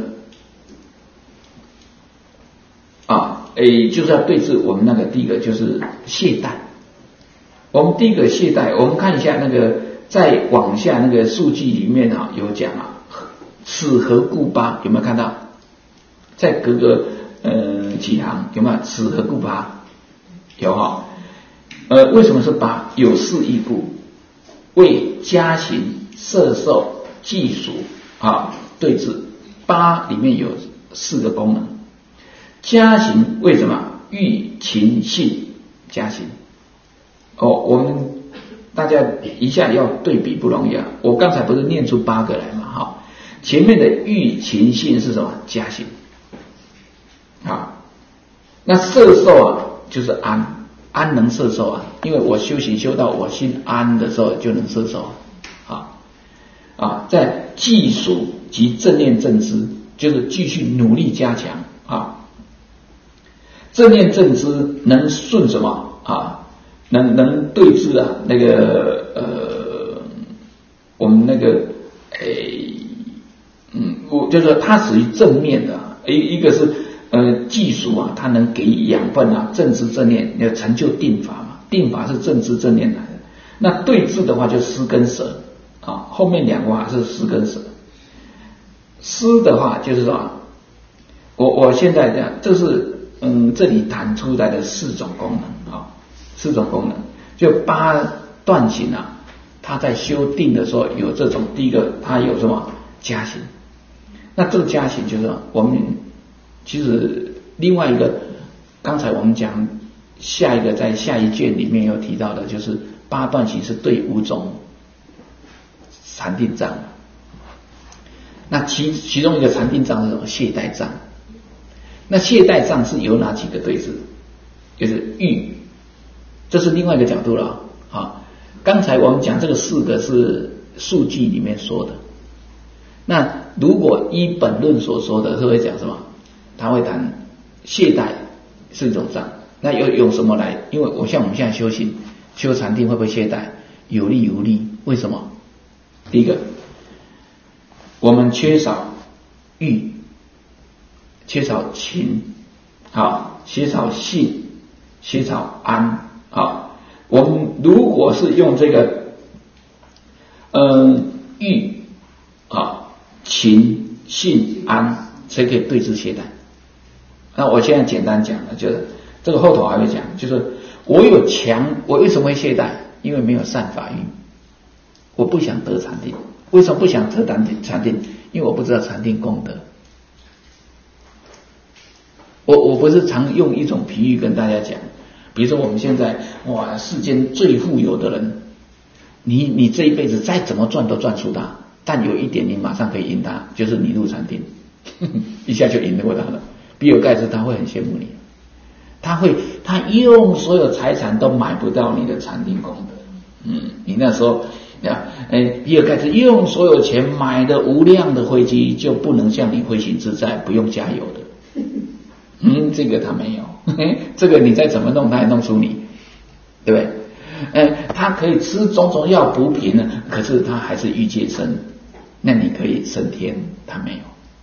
啊，诶，就是要对治我们那个第一个就是懈怠。我们第一个懈怠，我们看一下那个再往下那个数据里面啊有讲啊，此何故八？有没有看到？再隔个呃几行有没有？此何故八？有哈、哦。呃，为什么是八？有四义故，为加行。摄受、计数啊，对治八里面有四个功能。加行为什么？欲、勤、信加行。哦，我们大家一下要对比不容易啊。我刚才不是念出八个来嘛？哈，前面的欲、勤、信是什么？加行。啊，那摄受啊，就是安，安能摄受啊？因为我修行修到我心安的时候，就能摄受啊。啊，在计数及正念正知，就是继续努力加强啊。正念正知能顺什么啊？能能对治啊那个呃，我们那个诶，嗯，我就是说它属于正面的，一一个是呃计数啊，它能给予养分啊，正知正念要成就定法嘛，定法是正知正念来的。那对治的话就施跟舍。啊，后面两个话是施跟舍。施的话就是说，我我现在讲，这是嗯这里谈出来的四种功能啊，四种功能，就八段行啊，它在修定的时候有这种，第一个它有什么加行，那这个加行就是我们其实另外一个，刚才我们讲下一个在下一卷里面有提到的，就是八段行是对五种。禅定障，那其其中一个禅定障是什么？懈怠障。那懈怠障是有哪几个对治？就是欲，这是另外一个角度了啊。刚才我们讲这个四个是数据里面说的，那如果依本论所说的，他会讲什么？他会谈懈怠是一种障。那有用什么来？因为我像我们现在修行修禅定会不会懈怠？有利无利？为什么？第一个，我们缺少欲，缺少勤，啊，缺少信，缺少安，啊，我们如果是用这个，嗯，欲，啊，勤、信、安，才可以对治懈怠。那我现在简单讲了，就是这个后头还会讲，就是我有强，我为什么会懈怠？因为没有善法欲。我不想得禅定，为什么不想得禅定？禅定，因为我不知道禅定功德。我我不是常用一种比喻跟大家讲，比如说我们现在哇，世间最富有的人，你你这一辈子再怎么赚都赚输他，但有一点你马上可以赢他，就是你入禅定，呵呵一下就赢过他了。比尔盖茨他会很羡慕你， 他会他用所有财产都买不到你的禅定功德。嗯，你那时候啊，哎，比尔盖茨用所有钱买的无量的飞机，就不能像你飞行自在，不用加油的。嗯，这个他没有，这个你再怎么弄，他也弄出你，对不对？呃，他可以吃种种药补品呢，可是他还是欲界生，那你可以升天，他没有，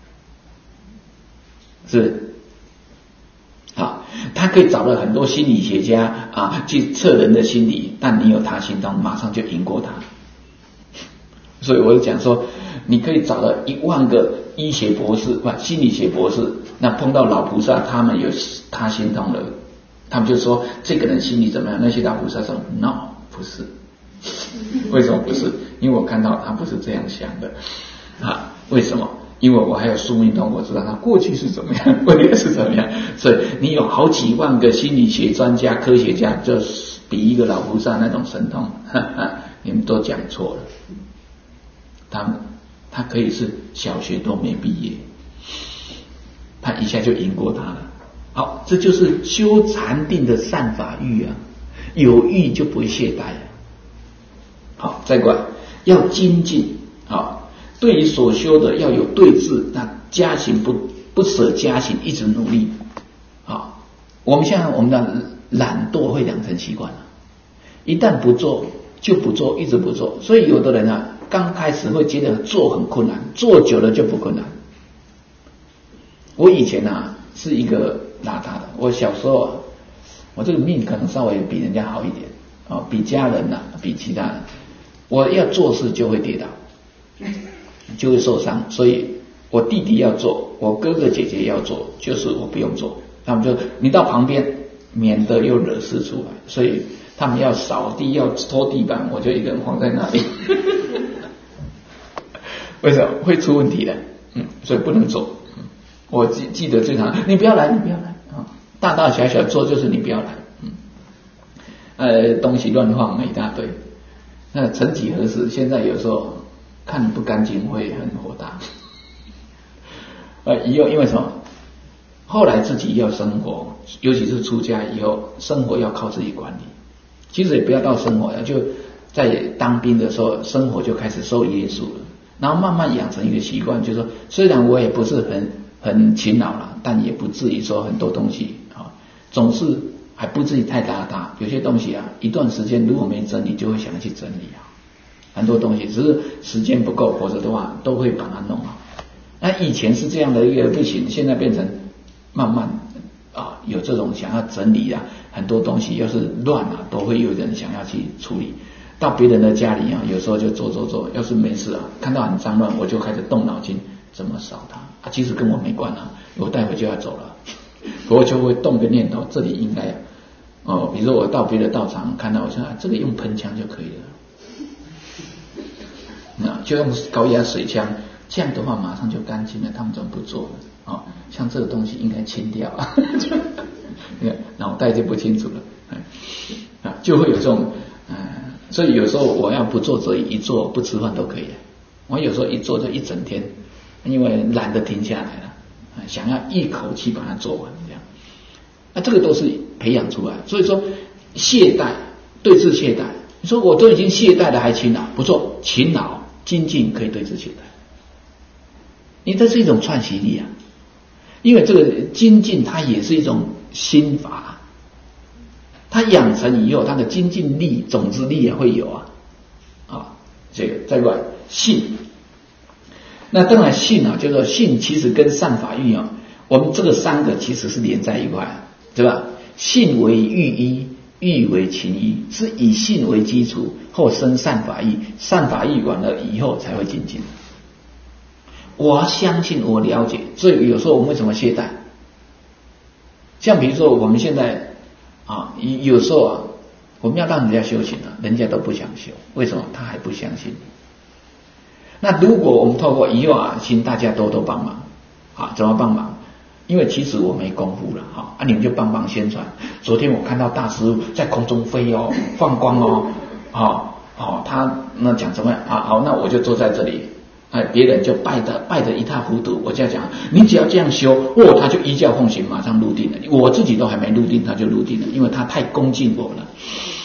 是不是？好，他可以找了很多心理学家啊去测人的心理，但你有他心通，马上就赢过他。所以我就讲说，你可以找了一万个医学博士不心理学博士，那碰到老菩萨，他们有他心通了，他们就说这个人心理怎么样？那些老菩萨说 no 不是，为什么不是？因为我看到他不是这样想的啊，为什么？因为我还有宿命通，我知道他过去是怎么样，未来是怎么样。所以你有好几万个心理学专家、科学家，就比一个老菩萨那种神通，哈哈，你们都讲错了。他他可以是小学都没毕业，他一下就赢过他了。好，这就是修禅定的善法欲啊，有欲就不会懈怠。好，再过来要精进，好。对于所修的要有对治，那加行不不舍加行，一直努力。好，我们现在我们的懒惰会养成习惯了，一旦不做就不做，一直不做。所以有的人啊，刚开始会觉得做很困难，做久了就不困难。我以前啊是一个邋遢的，我小时候啊，我这个命可能稍微比人家好一点啊、哦，比家人呐、啊，比其他人，我要做事就会跌倒。就会受伤，所以我弟弟要做，我哥哥姐姐要做，就是我不用做。他们就你到旁边，免得又惹事出来，所以他们要扫地要拖地板，我就一个人放在那里。为什么会出问题的？嗯，所以不能做。嗯、我记记得最常，你不要来，你不要来啊！大大小小做就是你不要来。嗯，呃，东西乱放了一大堆。那曾几何时，现在有时候。看不干净会很火大，呃，以后因为什么？后来自己要生活，尤其是出家以后，生活要靠自己管理。其实也不要到生活，就在当兵的时候，生活就开始受约束了，然后慢慢养成一个习惯，就是说，虽然我也不是很很勤劳了，但也不至于说很多东西啊，总是还不至于太邋遢。有些东西啊，一段时间如果没整理，就会想要去整理啊。很多东西只是时间不够，否则的话都会把它弄好。那以前是这样的一个不行，现在变成慢慢啊有这种想要整理啊，很多东西要是乱啊，都会有人想要去处理。到别人的家里啊，有时候就做做做，要是没事啊，看到很脏乱，我就开始动脑筋怎么扫它啊，其实跟我没关啊，我待会就要走了，我就会动个念头，这里应该哦，比如说我到别的道场看到，我说、啊、这个用喷枪就可以了。那就用高压水枪，这样的话马上就干净了。他们怎么不做呢？啊、哦，像这个东西应该清掉，脑袋就不清楚了，啊，就会有这种，嗯、呃，所以有时候我要不做则已，一做不吃饭都可以。我有时候一做就一整天，因为懒得停下来了，想要一口气把它做完这样。那这个都是培养出来，所以说懈怠，对治懈怠。你说我都已经懈怠了还勤劳，不错，勤劳。精进可以对治懈怠，因为这是一种串习力啊。因为这个精进它也是一种心法，它养成以后，它的精进力、种子力也会有啊。啊，这个再过来信，那当然信啊，就是说信其实跟善法欲啊，我们这个三个其实是连在一块，对吧？信为欲依。欲为情依，是以信为基础，后生善法欲，善法欲完了以后才会精进。我相信，我了解，所以有时候我们为什么懈怠？像比如说我们现在啊，有时候啊，我们要让人家修行啊，人家都不想修，为什么？他还不相信。那如果我们透过以后啊，请大家多多帮忙啊，怎么帮忙？因为其实我没功夫了哈，啊你们就帮忙宣传。昨天我看到大师在空中飞哦，放光哦，好、哦、好、哦、他那讲怎么样啊？好，那我就坐在这里， 哎，别人就拜的拜得一塌糊涂，我就要讲，你只要这样修，哦，他就依教奉行，马上入定了。我自己都还没入定，他就入定了，因为他太恭敬我了。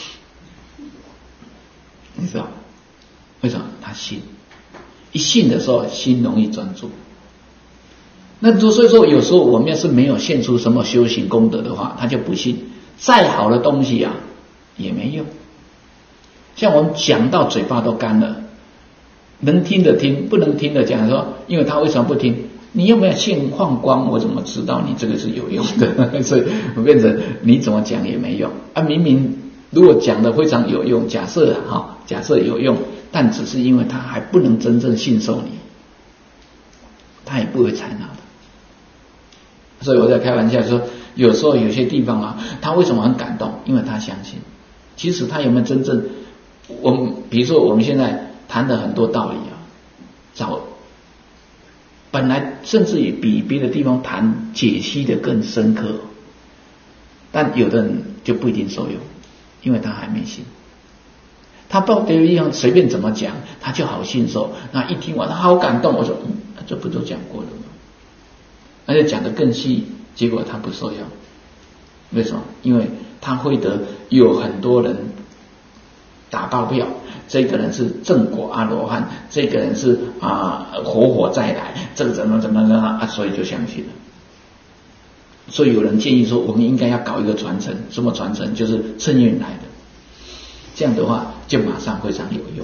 你知道为什么？他信，一信的时候，心容易专注。那所以说，有时候我们要是没有现出什么修行功德的话，他就不信。再好的东西啊，也没用。像我们讲到嘴巴都干了，能听的听，不能听的讲说，因为他为什么不听？你有没有现放光？我怎么知道你这个是有用的？所以我变成你怎么讲也没用啊！明明如果讲的非常有用，假设啊、哦，假设有用，但只是因为他还不能真正信受你，他也不会采纳的。所以我在开玩笑说，有时候有些地方啊，他为什么很感动？因为他相信。其实他有没有真正，我们比如说我们现在谈的很多道理啊，早本来甚至于比别的地方谈解析的更深刻，但有的人就不一定受用，因为他还没信。他到别的地方随便怎么讲，他就好信受。那一听完，他好感动。我说，嗯，这不都讲过了吗？而且讲得更细，结果他不受用。为什么？因为他会得有很多人打包票，这个人是正果阿罗汉，这个人是啊、呃、活火再来，这个怎么怎么怎么啊，所以就相信了。所以有人建议说，我们应该要搞一个传承，什么传承？就是趁愿来的，这样的话就马上非常有用。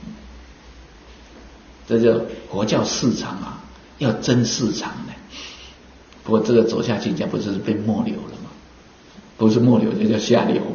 这就佛教市场啊，要争市场呢。不过这个走下去，这不是被末流了吗？不是末流，就叫下流。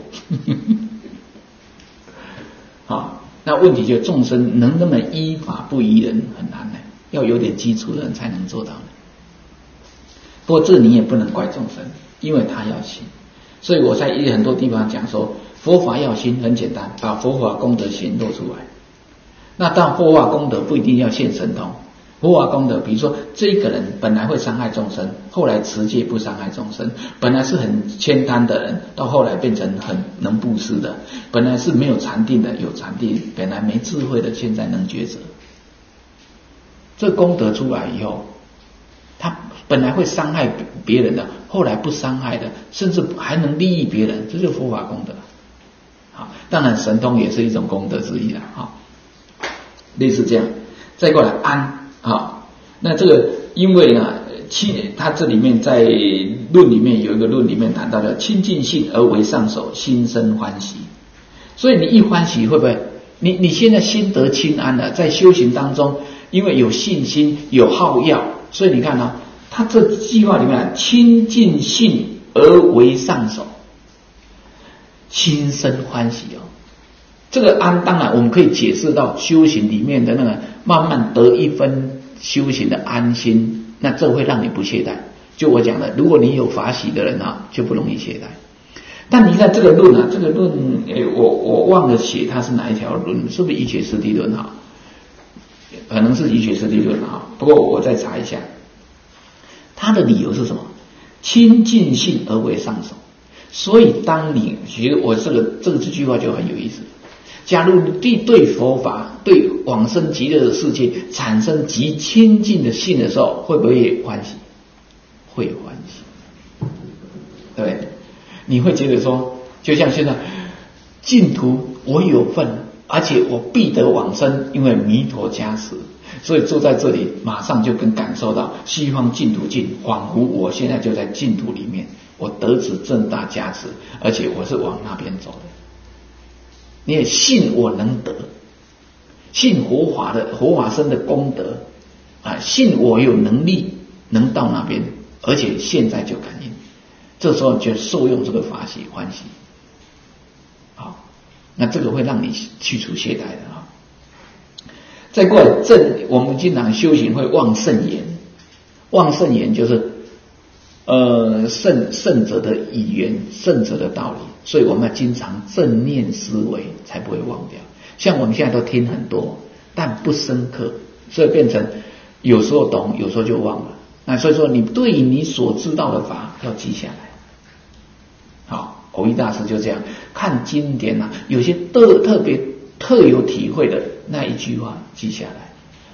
好，那问题就众生能那么依法不依人很难呢，要有点基础的人才能做到呢。不过这你也不能怪众生，因为他要信。所以我在很多地方讲说，佛法要心很简单，把佛法功德显露出来。那当然佛法功德不一定要现神通。佛法功德，比如说这个人本来会伤害众生，后来持戒不伤害众生；本来是很谦贪的人，到后来变成很能布施的；本来是没有禅定的，有禅定；本来没智慧的，现在能抉择。这功德出来以后，他本来会伤害别人的，后来不伤害的，甚至还能利益别人，这就是佛法功德。好，当然神通也是一种功德之一啦，哈，类似这样。再过来安。好，那这个因为呢，亲，他这里面在论里面有一个论里面谈到的亲近性而为上首，心生欢喜。所以你一欢喜，会不会？你你现在心得清安了，在修行当中，因为有信心，有好药，所以你看呢、啊，他这句话里面亲近性而为上首，心生欢喜哦。这个安当然我们可以解释到修行里面的那个慢慢得一分修行的安心，那这会让你不懈怠。就我讲的，如果你有法喜的人啊，就不容易懈怠。但你看这个论啊，这个论，诶，我我忘了写它是哪一条论，是不是一切师地论啊？可能是一切师地论啊。不过我再查一下，他的理由是什么？亲近性而为上首。所以当你其实我这个这个这句话就很有意思。假如你对佛法、对往生极乐的世界产生极亲近的性的时候，会不会欢喜？会欢喜，对不对？你会觉得说，就像现在净土我有份，而且我必得往生，因为弥陀加持，所以坐在这里马上就跟感受到西方净土境，仿佛我现在就在净土里面，我得此正大加持，而且我是往那边走的。你也信我能得，信佛法的佛法僧的功德啊，信我有能力能到那边，而且现在就感应，这时候就受用这个法喜欢喜。好，那这个会让你去除懈怠的啊。再过来正，我们经常修行会忘圣言，忘圣言就是呃圣圣者的语言，圣者的道理。所以我们要经常正念思维，才不会忘掉。像我们现在都听很多，但不深刻，所以变成有时候懂，有时候就忘了。那所以说，你对于你所知道的法要记下来。好，藕益大师就这样看经典啊，有些特特别特有体会的那一句话记下来，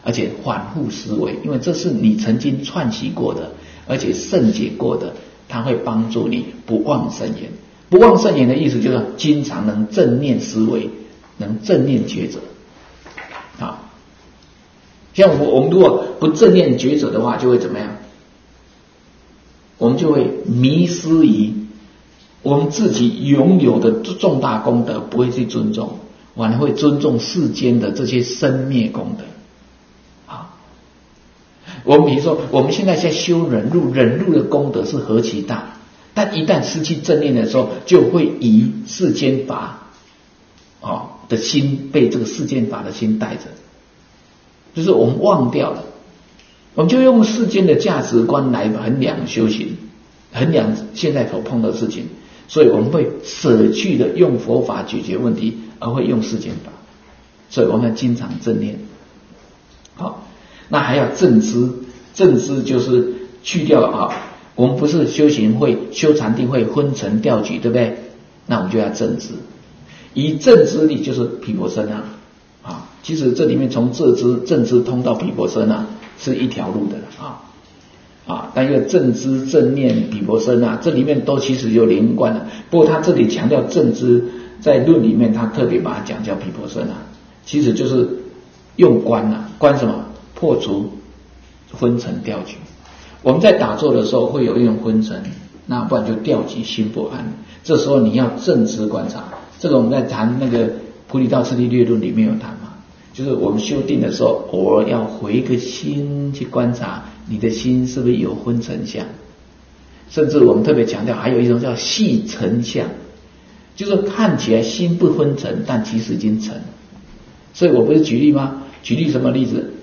而且反复思维，因为这是你曾经串习过的，而且圣解过的，它会帮助你不忘圣言。不忘圣言的意思就是经常能正念思维，能正念抉择。啊，像我我们如果不正念抉择的话，就会怎么样？我们就会迷失于我们自己拥有的重大功德，不会去尊重，反而会尊重世间的这些生灭功德。好，我们比如说我们现在在修忍辱，忍辱的功德是何其大，但一旦失去正念的时候，就会以世间法哦的心被这个世间法的心带着，就是我们忘掉了，我们就用世间的价值观来衡量修行，衡量现在所碰到的事情，所以我们会舍去的用佛法解决问题，而会用世间法，所以我们经常正念。好，那还要正知，正知就是去掉啊，我们不是修行会修禅定会昏沉掉举，对不对？那我们就要正知，以正知力就是毗婆舍那啊。其实这里面从正知正知通到毗婆舍那是一条路的啊啊，但又正知正念毗婆舍那这里面都其实有连贯的。不过他这里强调正知，在论里面他特别把它讲叫毗婆舍那，其实就是用观啊，观什么？破除昏沉掉举。我们在打坐的时候会有一种昏沉，那不然就掉举心不安，这时候你要正知观察。这个我们在谈那个菩提道次第略论里面有谈嘛，就是我们修定的时候，偶尔要回个心去观察你的心是不是有昏沉相，甚至我们特别强调还有一种叫细沉相，就是看起来心不昏沉，但其实已经沉。所以我不是举例吗？举例什么例子？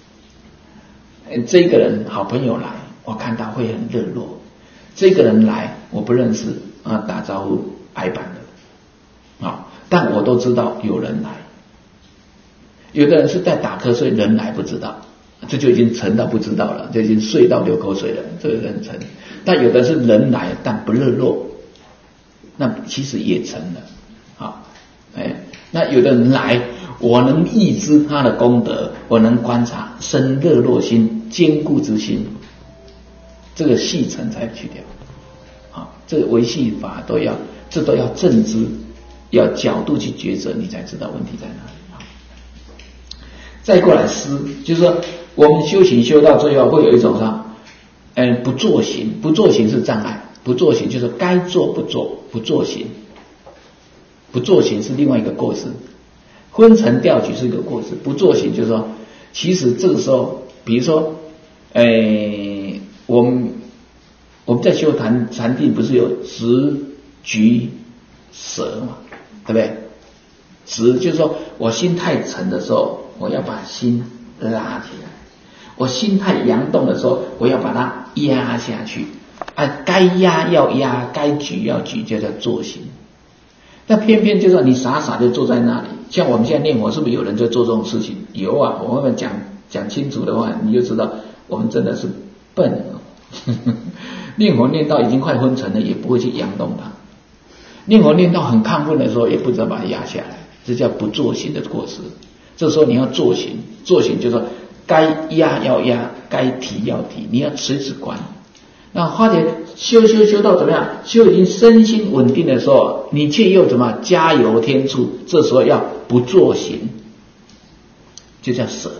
这个人好朋友来，我看他会很热络，这个人来我不认识啊，打招呼挨板的啊，但我都知道有人来。有的人是在打瞌睡，人来不知道，这就已经沉到不知道了，就已经睡到流口水了，这个人沉。但有的是人来但不热络，那其实也沉了啊。哎，那有的人来，我能忆知他的功德，我能观察生热络心、坚固之心，这个细沉才去掉。啊，这个维系法都要，这都要正知，要角度去抉择，你才知道问题在哪里。再过来思，就是说我们修行修到最后会有一种啥，嗯，不作行，不作行是障碍，不作行就是该做不做，不作行，不作行是另外一个过失，昏沉掉举是一个过失，不作行就是说，其实这个时候，比如说，诶，我们我们在修禅禅定不是有直举舍嘛，对不对？直就是说我心太沉的时候，我要把心拉起来；我心太扬动的时候，我要把它压下去。啊，该压要压，该举要举，就叫做行。那偏偏就是你傻傻的坐在那里，像我们现在念佛，是不是有人在做这种事情？有啊，我们讲讲清楚的话，你就知道我们真的是笨了。念佛念到已经快昏沉了，也不会去扬动它；念佛念到很亢奋的时候，也不知道把它压下来，这叫不作行的过失。这时候你要做行，做行就是说该压要压，该提要提，你要持止观。那花姐修修修到怎么样？修已经身心稳定的时候，你却又怎么加油添醋？这时候要不作行，就叫舍，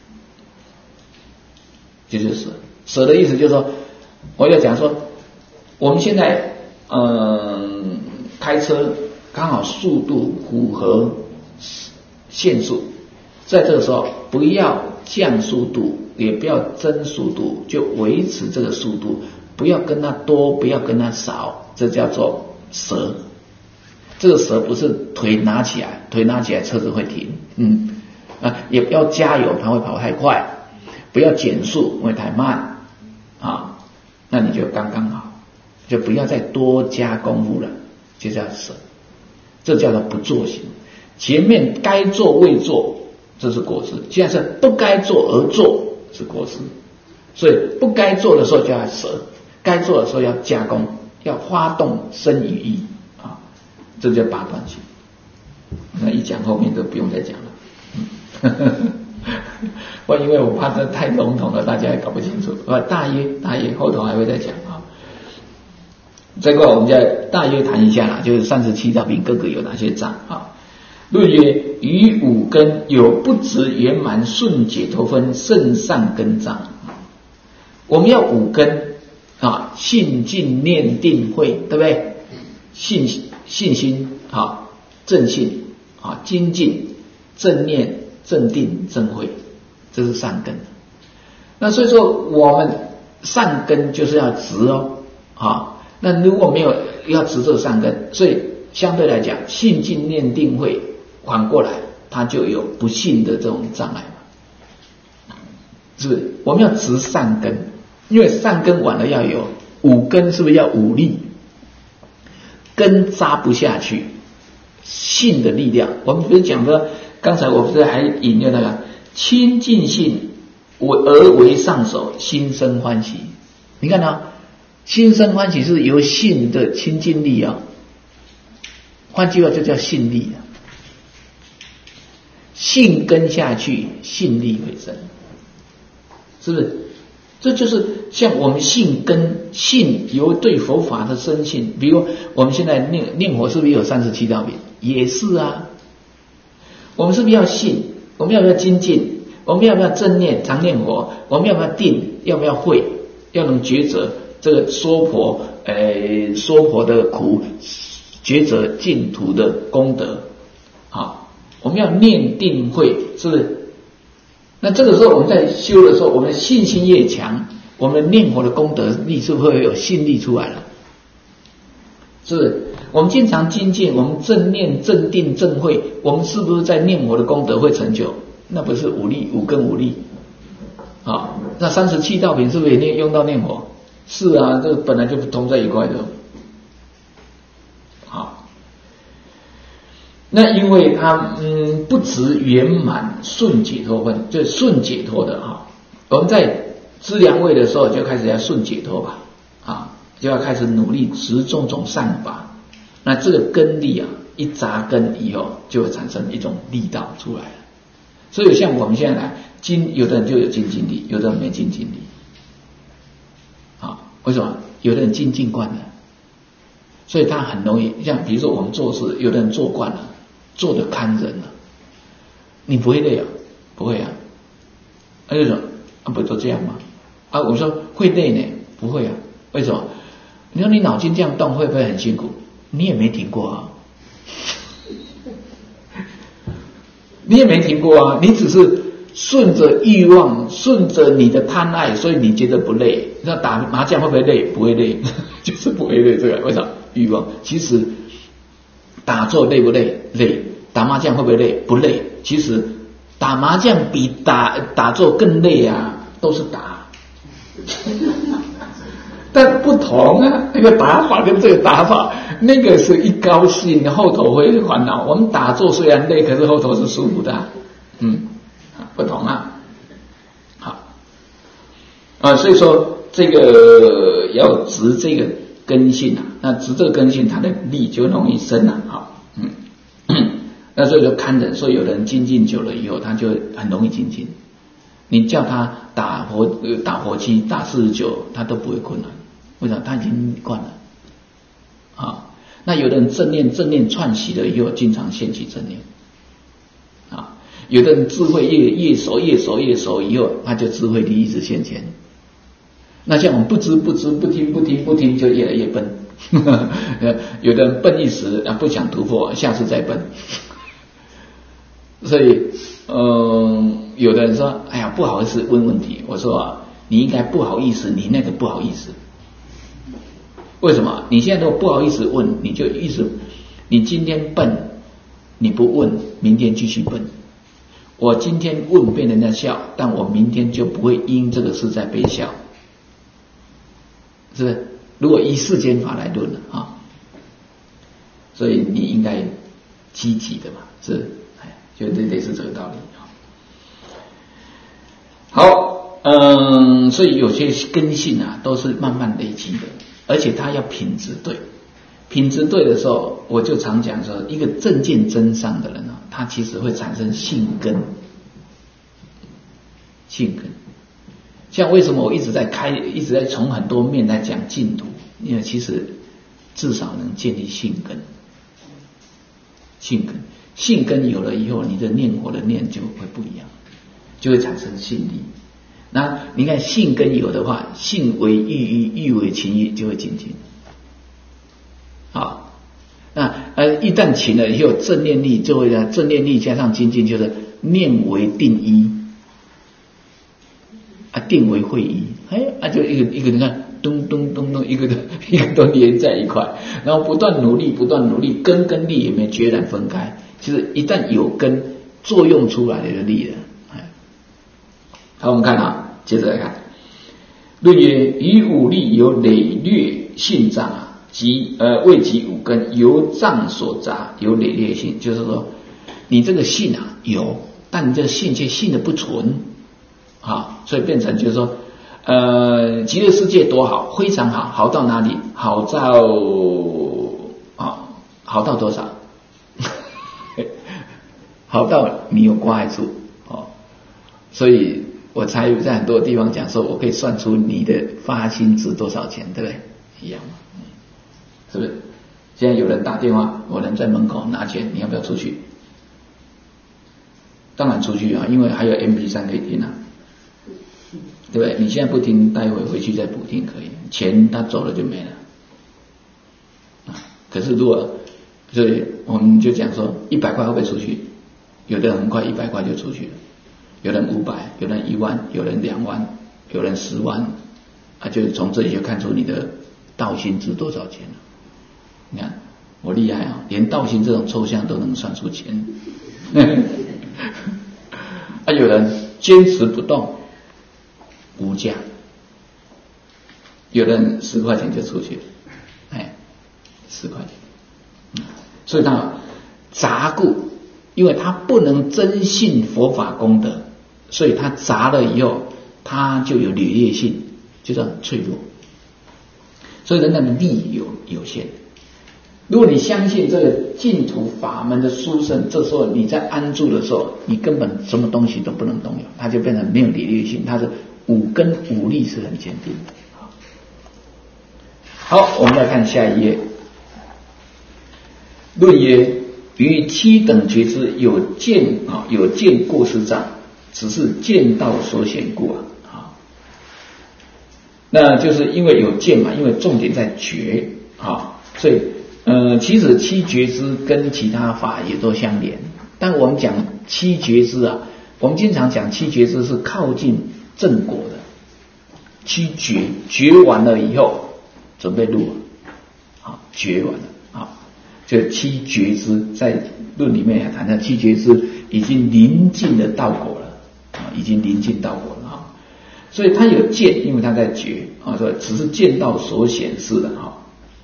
这就是舍。舍的意思就是说，我要讲说，我们现在嗯开车刚好速度符合限速。在这个时候不要降速度，也不要增速度，就维持这个速度，不要跟它多，不要跟它少，这叫做舍。这个舍不是腿拿起来，腿拿起来车子会停，嗯啊，也不要加油，它会跑太快，不要减速，会太慢啊，那你就刚刚好，就不要再多加功夫了，就叫舍，这叫做不作行。前面该做未做，这是过失，现在是不该做而做是过失，所以不该做的时候就要舍，该做的时候要加工，要发动身语意啊，这叫八段行。那一讲后面都不用再讲了。 我因为我怕这太笼统了，大家也搞不清楚。呃，大约大约后头还会再讲啊。这个我们再大约谈一下啦，就是三十七道品各个有哪些障啊？论曰：于五根有不执圆满顺解脱分胜上根障。我们要五根啊，信进念定慧，对不对？信信心啊，正信啊，精进正念正定正慧，这是善根。那所以说我们善根就是要直哦啊。那如果没有要执这善根，所以相对来讲，信进念定慧反过来，它就有不信的这种障碍嘛，是不是？我们要执善根，因为善根完了要有五根，是不是要五力？根扎不下去，信的力量，我们不是讲的，刚才我不是还引用那个亲近信而为上手，心生欢喜。你看啊。心生欢喜是由信的亲近力啊，换句话就叫信力啊。信根下去，信力会生，是不是？这就是像我们信根，信由对佛法的深信，比如我们现在念念佛是不是有三十七道品？也是啊。我们是不是要信？我们要不要精进？我们要不要正念常念佛？我们要不要定？要不要慧？要能抉择。这个娑婆，呃，娑婆的苦，抉择净土的功德，啊，我们要念定慧，是不是？那这个时候我们在修的时候，我们信心越强，我们念佛的功德力是不是会有信力出来了？是不是？我们经常精进，我们正念、正定、正慧，我们是不是在念佛的功德会成就？那不是五力、五根五力，啊，那三十七道品是不是也念用到念佛？是啊，这个本来就同在一块的。好，那因为它嗯不执圆满顺解脱分，就是顺解脱的哈。我们在知良位的时候就开始要顺解脱吧，啊，就要开始努力执种种善法。那这个根力啊，一扎根以后，就会产生一种力道出来了。所以像我们现在来精，有的人就有精进力，有的人没精进力。为什么？有的人精进惯了，所以他很容易，像比如说我们做事，有的人做惯了，做得堪忍了，你不会累啊？不会啊。那就说啊，不都这样吗？啊，我说会累呢，不会啊。为什么？你说你脑筋这样动会不会很辛苦？你也没停过啊，你也没停过啊，你只是顺着欲望，顺着你的贪爱，所以你觉得不累。那打麻将会不会累？不会累，就是不会累。这个为什么？欲望。其实打坐累不累？累。打麻将会不会累？不累。其实打麻将比打打坐更累啊，都是打。但不同啊，那个打法跟这个打法，那个是一高兴后头会烦恼。我们打坐虽然累，可是后头是舒服的啊。嗯。不同啊，好啊，所以说这个要执这个根性啊，那执这个根性，它的力就容易生啊，好，嗯，那所以说堪忍，所以有人精进久了以后，他就很容易精进。你叫他打火打火机打四十九，他都不会困难，为什么？他已经惯了啊。那有的人正念正念串习了以后，经常现起正念啊。有的人智慧越越熟越熟越熟以后，他就智慧力一直现前。那像我们不知不知不听不听不听，就越来越笨。有的人笨一时啊，不想突破，下次再笨。所以，嗯，有的人说：“哎呀，不好意思问问题。”我说啊，你应该不好意思，你那个不好意思。为什么？你现在都不好意思问，你就意思，你今天笨，你不问，明天继续笨。我今天问被人家笑，但我明天就不会因这个事在被笑，是不是？如果依世间法来论了啊，所以你应该积极的嘛，是，哎，就类似这个道理啊。好，嗯，所以有些根性啊，都是慢慢累积的，而且它要品质对。品质对的时候，我就常讲说，一个正见真上的人啊，他其实会产生信根。 性根。像为什么我一直在开，一直在从很多面来讲净土，因为其实至少能建立性根。性根，性根有了以后，你的念佛的念就会不一样，就会产生信力。那你看性根有的话，性为欲意，欲为情意，就会精进。好，那呃一旦勤了以后，正念力就会呢，正念力加上精进，就是念为定一，啊定为会一，哎啊就一个一个你看咚咚咚咚，一个都一个都连在一块，然后不断努力，不断努力，根跟力也没决然分开。其实一旦有根作用出来的力了，哎，好，我们看啊。接着来看，论曰：于五力有累略性障啊，即呃未及五根，由障所杂，有累略性，就是说你这个性啊有，但你这个性却性的不纯啊，所以变成就是说，呃，极乐世界多好，非常好，好到哪里？好到啊，好到多少？好到你有挂碍处哦，所以。我才有在很多地方讲说，我可以算出你的发心值多少钱，对不对？一样嘛，是不是？现在有人打电话，我人在门口拿钱，你要不要出去？当然出去啊，因为还有 M P 三 可以听啊，对不对？你现在不听，待会回去再补听可以，钱他走了就没了啊。可是如果，所以我们就讲说，一百块会不会出去？有的人很快一百块就出去了。有人五百，有人一万，有人两万，有人十万，啊，就从这里就看出你的道心值多少钱了。你看我厉害啊，连道心这种抽象都能算出钱。啊，有人坚持不动，无价；有人十块钱就出去了，哎，十块钱。所以他杂故，因为他不能真信佛法功德。所以它杂了以后，它就有劣劣性，就是很脆弱。所以人的力有有限。如果你相信这个净土法门的殊胜，这时候你在安住的时候，你根本什么东西都不能动摇，它就变成没有劣劣性，它的五根五力是很坚定的。好，我们来看下一页。论曰：于七等觉知有见啊，有见过失障。只是见道所显故啊，啊，那就是因为有见嘛，因为重点在觉啊，所以呃，其实七觉知跟其他法也都相连，但我们讲七觉知啊，我们经常讲七觉知是靠近正果的，七觉觉完了以后准备入啊，觉完了啊，这七觉知在论里面也谈到七觉知已经临近的道果了。已经临近道果了啊，所以他有见，因为他在觉啊，所以只是见道所显示的哈。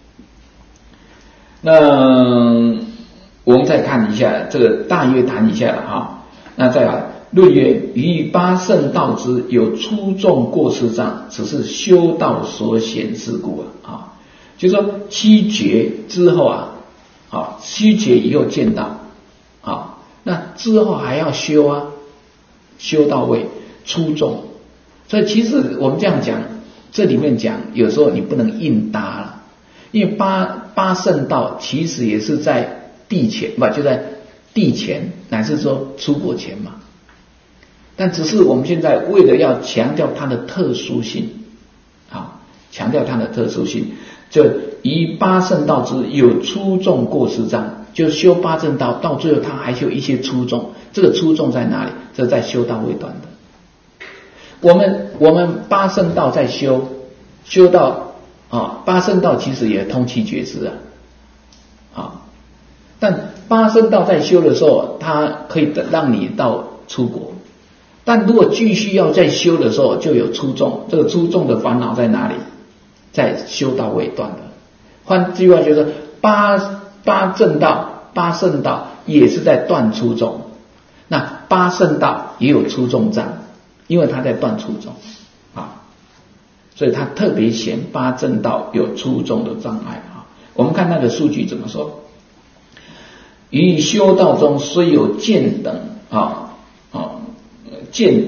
那我们再看一下这个，大约谈一下了哈。那再来论曰：于八圣道之有粗重过失障，只是修道所显示故啊。啊，就是说七觉之后啊，啊七觉以后见道啊，那之后还要修啊。修到位出众，所以其实我们这样讲，这里面讲有时候你不能硬搭了，因为八八圣道其实也是在地前吧，就在地前乃至说出国前嘛，但只是我们现在为了要强调它的特殊性啊，强调它的特殊性，就以八圣道之有粗重过失障，就修八正道到最后它还是有一些粗重，这个粗重在哪里？这在修道未断的。我们我们八圣道在修修到啊，八圣道其实也通七觉知啊，啊，但八圣道在修的时候，它可以让你到出国，但如果继续要再修的时候，就有粗重，这个粗重的烦恼在哪里？在修道未断的。换句话就是，八八正道、八圣道也是在断粗重。那八圣道也有粗重障，因为他在断粗重啊，所以他特别显八正道有粗重的障碍啊。我们看那个数据怎么说？于修道中虽有见等啊啊见等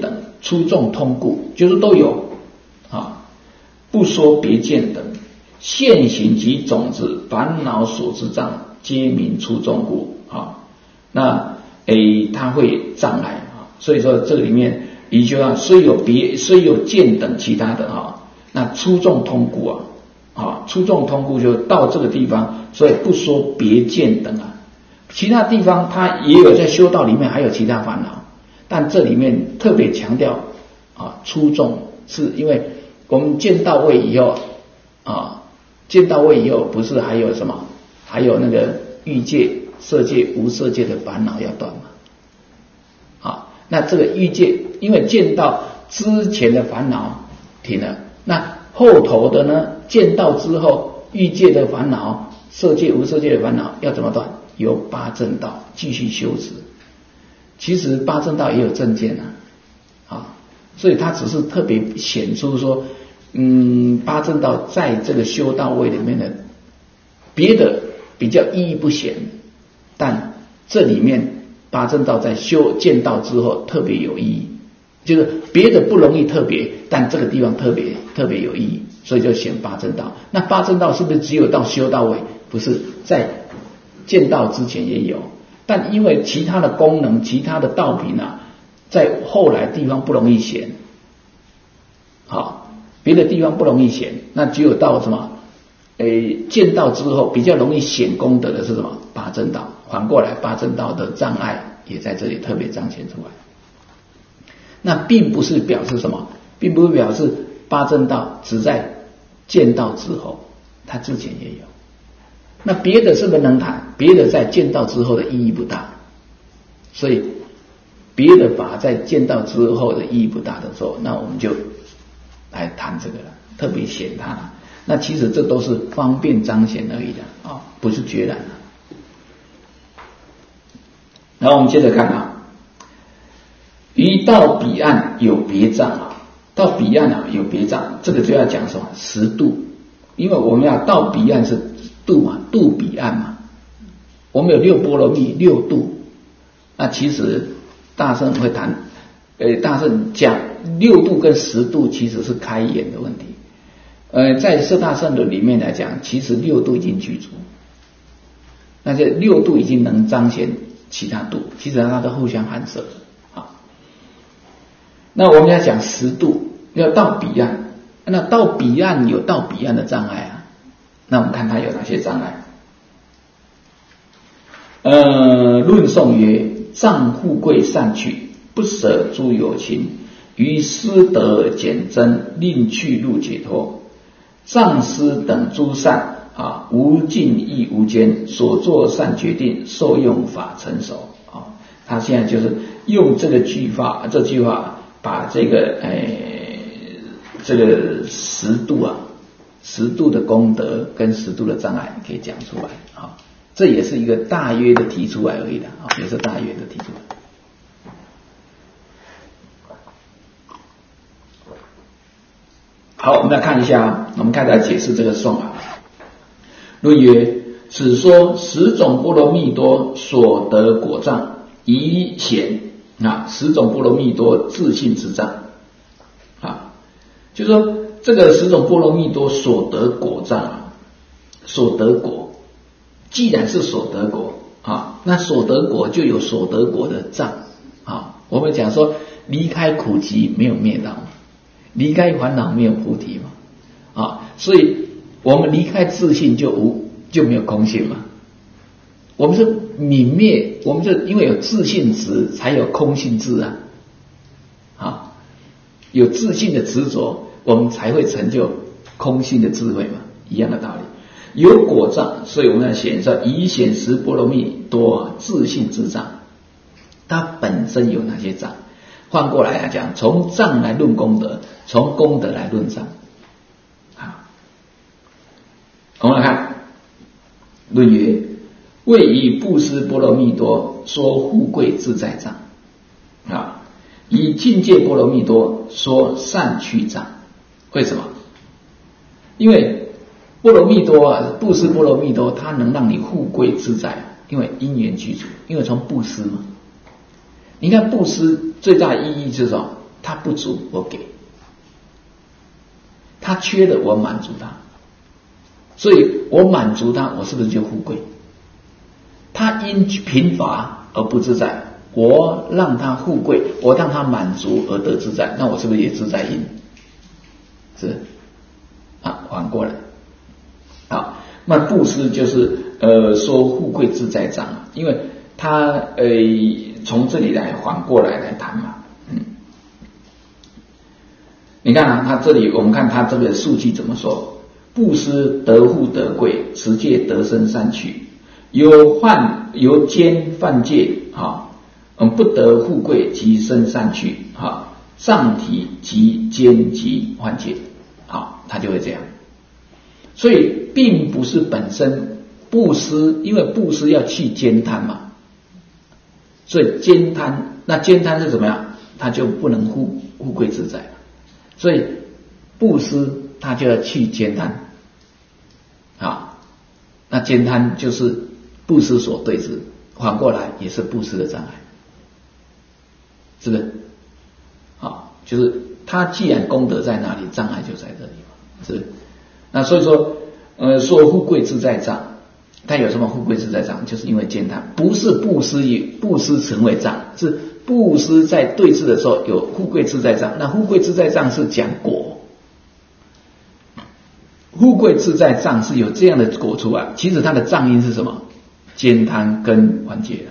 出众通故，就是都有啊，不说别见等，现行及种子烦恼所知障，皆名出众故啊。那诶，它会障碍啊，所以说这里面也就啊，虽有别，虽有见等其他的啊，那出众通故啊，啊，出众通故就到这个地方，所以不说别见等啊，其他地方它也有在修道里面还有其他烦恼，但这里面特别强调啊，出众是因为我们见到位以后啊，见到位以后不是还有什么，还有那个欲界、色界、无色界的烦恼要断嘛？啊，那这个欲界，因为见到之前的烦恼停了，那后头的呢，见到之后欲界的烦恼、色界、无色界的烦恼要怎么断？由八正道继续修持。其实八正道也有正见啊，啊，所以它只是特别显出说，嗯，八正道在这个修道位里面的别的比较意义不显，但这里面八正道在修见道之后特别有意义，就是别的不容易特别，但这个地方特别特别有意义，所以就显八正道。那八正道是不是只有到修道位？不是，在见道之前也有，但因为其他的功能、其他的道品啊，在后来地方不容易显，好，别的地方不容易显，那只有到什么？诶，见道之后比较容易显功德的是什么？八正道。反过来，八正道的障碍也在这里特别彰显出来。那并不是表示什么，并不是表示八正道只在见道之后，它之前也有。那别的是不是能谈？别的在见道之后的意义不大，所以别的法在见道之后的意义不大的时候，那我们就来谈这个了，特别显它了。那其实这都是方便彰显而已的啊，不是决然的。然后我们接着看啊，于到彼岸有别障啊，到彼岸啊有别障，这个就要讲什么？十度，因为我们要到彼岸是度嘛，度彼岸嘛。我们有六波罗蜜六度，那其实大圣会谈，呃，大圣讲六度跟十度其实是开眼的问题。呃，在四大圣论里面来讲，其实六度已经具足，那这六度已经能彰显其他度，其实它都互相含摄啊。那我们要讲十度，要到彼岸，那到彼岸有到彼岸的障碍啊。那我们看它有哪些障碍？呃，论颂曰：障富贵善趣，不舍诸有情，于私德减增，令去入解脱。障施等诸善啊，无尽亦无间，所作善决定，受用法成熟啊。他现在就是用这个句话，这句话把这个诶、这个十度啊，十度的功德跟十度的障碍可以讲出来啊。这也是一个大约的提出来而已的啊，也是大约的提出来。好，我们来看一下，我们开始来解释这个颂啊。论曰：此说十种波罗蜜多所得果障，以显啊十种波罗蜜多自性之障啊，就是说这个十种波罗蜜多所得果障啊，所得果，既然是所得果啊，那所得果就有所得果的障啊。我们讲说离开苦集没有灭道，离开烦恼没有菩提嘛，啊，所以我们离开自性就无就没有空性嘛。我们是泯灭，我们是因为有自性执才有空性智啊，啊，有自性的执着，我们才会成就空性的智慧嘛，一样的道理。有果障，所以我们要显说以显十波罗蜜多啊自性之障，它本身有哪些障？换过来来讲，从障来论功德，从功德来论障。好，我们来看论曰：为以布施波罗蜜多说富贵自在障啊，以境界波罗蜜多说善趣障。为什么？因为波罗蜜多啊，布施波罗蜜多，它能让你富贵自在，因为因缘具足，因为从布施嘛。你看布施最大的意义是什么？ 他不足我给，他缺的我满足他，所以我满足他，我是不是就富贵？他因贫乏而不自在，我让他富贵，我让他满足而得自在，那我是不是也自在因？是啊，反过来。好，那布施就是呃说富贵自在藏，因为他呃从这里来反过来来谈嘛。嗯，你看啊，他这里我们看他这个数据怎么说：布施得富得贵，持戒得生善趣，由犯由奸犯戒啊，嗯不得富贵及生善趣啊，上体及奸及犯戒，好，他就会这样。所以并不是本身布施，因为布施要去奸贪嘛，所以奸贪，那奸贪是怎么样？他就不能富富贵自在，所以布施他就要去奸贪，啊，那奸贪就是布施所对治，反过来也是布施的障碍，是不是？好，就是他既然功德在那里，障碍就在这里嘛，是不是？那所以说，呃，说富贵自在障，它有什么富贵自在障？就是因为践踏，不是布施以布施成为障，是布施在对治的时候有富贵自在障。那富贵自在障是讲果，富贵自在障是有这样的果出来，其实它的障因是什么？兼贪跟还戒。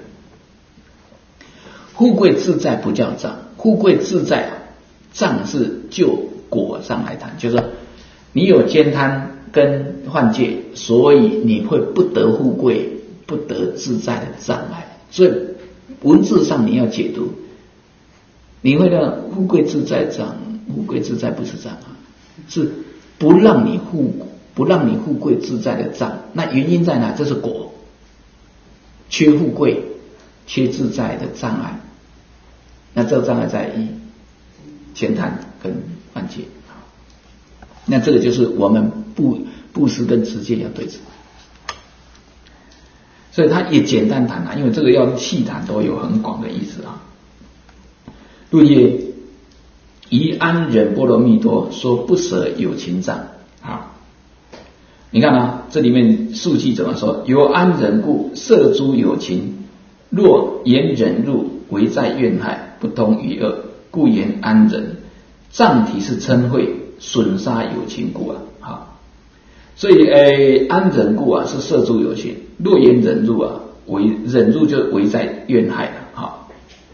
富贵自在不叫障，富贵自在障是就果上来谈，就是说你有兼贪跟犯戒，所以你会不得富贵不得自在的障碍。所以文字上你要解读，你会让富贵自在障，富贵自在不是障啊，是不让你富不让你富贵自在的障。那原因在哪？这是果，缺富贵缺自在的障碍。那这个障碍在于兼贪跟犯戒。那这个就是我们布布施跟持戒要对治，所以他也简单谈啊，因为这个要细谈都有很广的意思啊。入夜宜安忍波罗蜜多说不舍有情障啊，你看啊，这里面数记怎么说？由安忍故摄诸有情，若言忍辱唯在怨害，不通于恶，故言安忍。障体是嗔恚，损杀有情故啊，好，所以诶，安忍故啊是摄诸有情，若言忍辱啊，为忍辱就为在怨害了，好，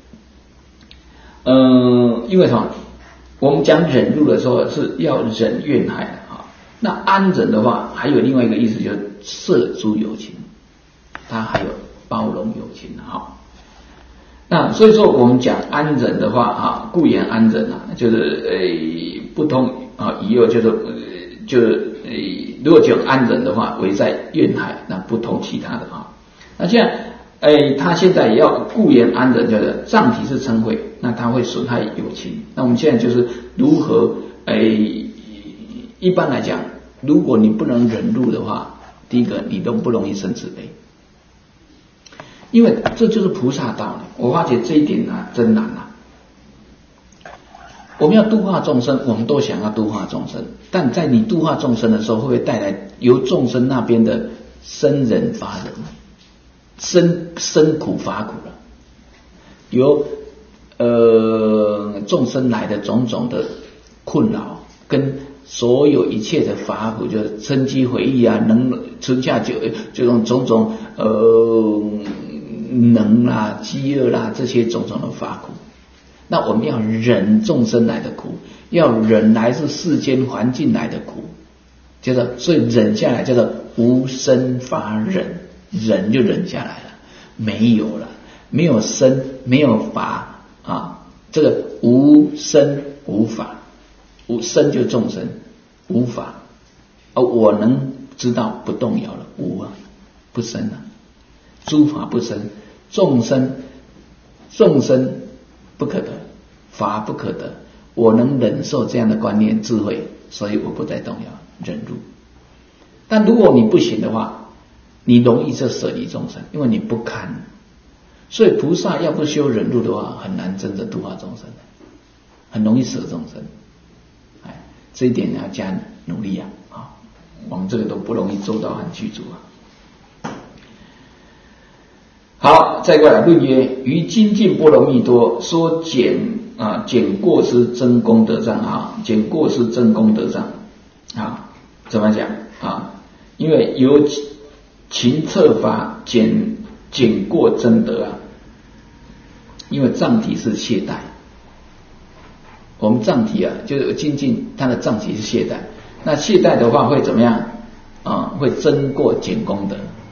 嗯，因为什么？我们讲忍辱的时候是要忍怨害的啊，那安忍的话还有另外一个意思，就是摄诸有情，它还有包容有情啊。那所以说我们讲安忍的话啊，故言安忍啊，就是诶不通啊，以后就是呃就是诶，如果讲安忍的话，为在怨害，那不同其他的啊。那现在诶，他现在也要故言安忍，就是障体是嗔恚，那他会损害有情。那我们现在就是如何诶，一般来讲，如果你不能忍辱的话，第一个你都不容易生慈悲。因为这就是菩萨道理，我发觉这一点啊真难啊。我们要度化众生，我们都想要度化众生，但在你度化众生的时候，会不会带来由众生那边的生人乏人，生生苦乏苦了？由呃众生来的种种的困扰，跟所有一切的乏苦，就是嗔机回忆啊，能春夏秋这种种种呃。能啦、饥饿啦，这些种种的乏苦，那我们要忍众生来的苦，要忍来自世间环境来的苦，叫做所以忍下来叫做无生法忍，忍就忍下来了，没有了，没有生，没有法啊，这个无生无法，无生就众生，无法，而我能知道不动摇了，无啊，不生了。诸法不生，众生众生不可得，法不可得。我能忍受这样的观念智慧，所以我不再动摇忍辱。但如果你不行的话，你容易就舍离众生，因为你不堪。所以菩萨要不修忍辱的话，很难真正度化众生的。 很容易舍众生。哎，这一点你要加努力啊！啊，我们这个都不容易做到和具足啊。好，再过来论曰：于精进波罗蜜多说减啊减过失增功德障啊，减过失增功德障啊，怎么讲啊？因为由勤策法减减过增德啊，因为障体是懈怠，我们障体啊，就是精进它的障体是懈怠，那懈怠的话会怎么样啊？会增过减功德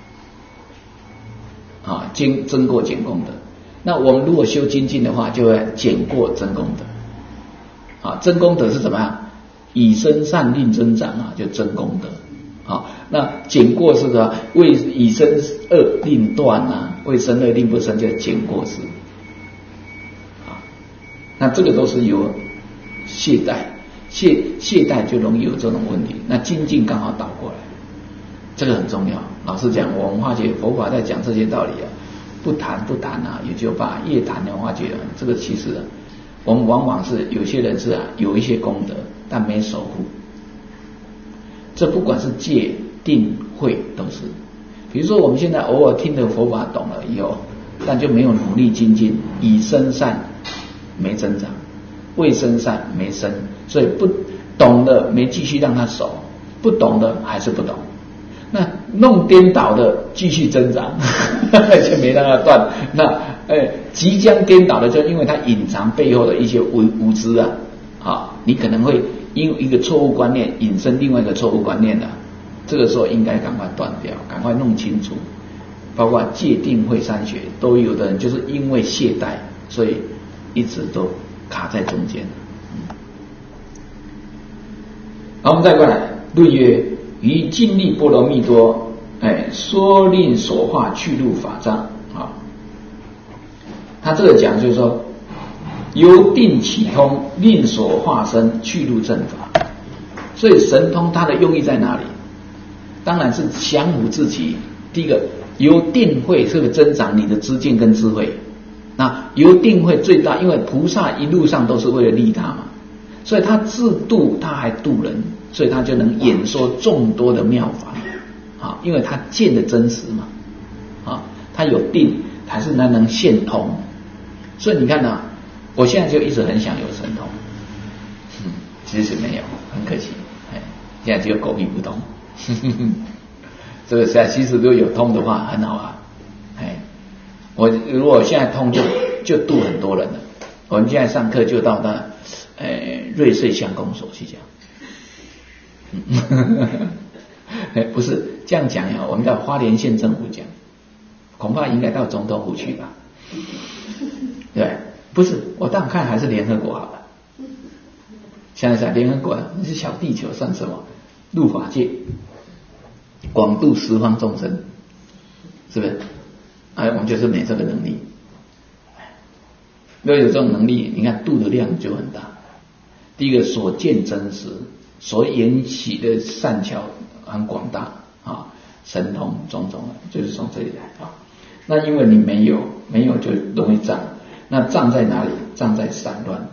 啊，增增过减功德。那我们如果修精进的话，就会减过增功德啊。增功德是怎么样？以身善令增长啊，就增功德。好，那减过失的为以身恶令断啊，为身恶令不生，叫减过失。啊，那这个都是有懈怠，懈懈怠就容易有这种问题。那精进刚好倒过来，这个很重要。老实讲，我们化解佛法在讲这些道理啊，不谈不谈啊，也就罢；越谈的化解啊，这个其实啊，我们往往是有些人是啊有一些功德，但没守护。这不管是戒、定、慧都是。比如说我们现在偶尔听的佛法懂了以后，但就没有努力精进，以身善没增长，未生善没生，所以不懂的没继续让他守，不懂的还是不懂。那弄颠倒的继续增长，就没让他断。那呃，即将颠倒的，就因为他隐藏背后的一些无无知啊，啊，你可能会因为一个错误观念引申另外一个错误观念的，这个时候应该赶快断掉，赶快弄清楚。包括戒定慧三学，都有的人就是因为懈怠，所以一直都卡在中间。好，我们再过来论曰：于尽力波罗蜜多，哎，说令所化去入法障啊。他这个讲就是说，由定起通，令所化身去入正法。所以神通它的用意在哪里？当然是降伏自己。第一个，由定慧这个增长你的知见跟智慧。那由定慧最大，因为菩萨一路上都是为了利他嘛，所以他自度他还度人，所以他就能演说众多的妙法啊，因为他见的真实嘛啊，他有定，还是他能现通。所以你看啊，我现在就一直很想有神通，嗯，其实没有，很可惜，哎，现在只有狗屁不通。呵呵呵，这个现在其实如果有通的话很好啊，哎，我如果现在通就就度很多人了。我们现在上课就到那呃瑞穗乡公所去讲，嗯、不是这样讲呀，我们到花莲县政府讲，恐怕应该到总统府去吧。对，不是，我当然看还是联合国好了。想一想，联合国你是小地球算什么？入法界，广度十方众生，是不是？哎，我们就是没这个能力。如果有这种能力，你看度的量就很大。第一个，所见真实，所引起的善巧很广大啊，神通种种的，就是从这里来啊。那因为你没有，没有就容易障。那障在哪里？障在散乱，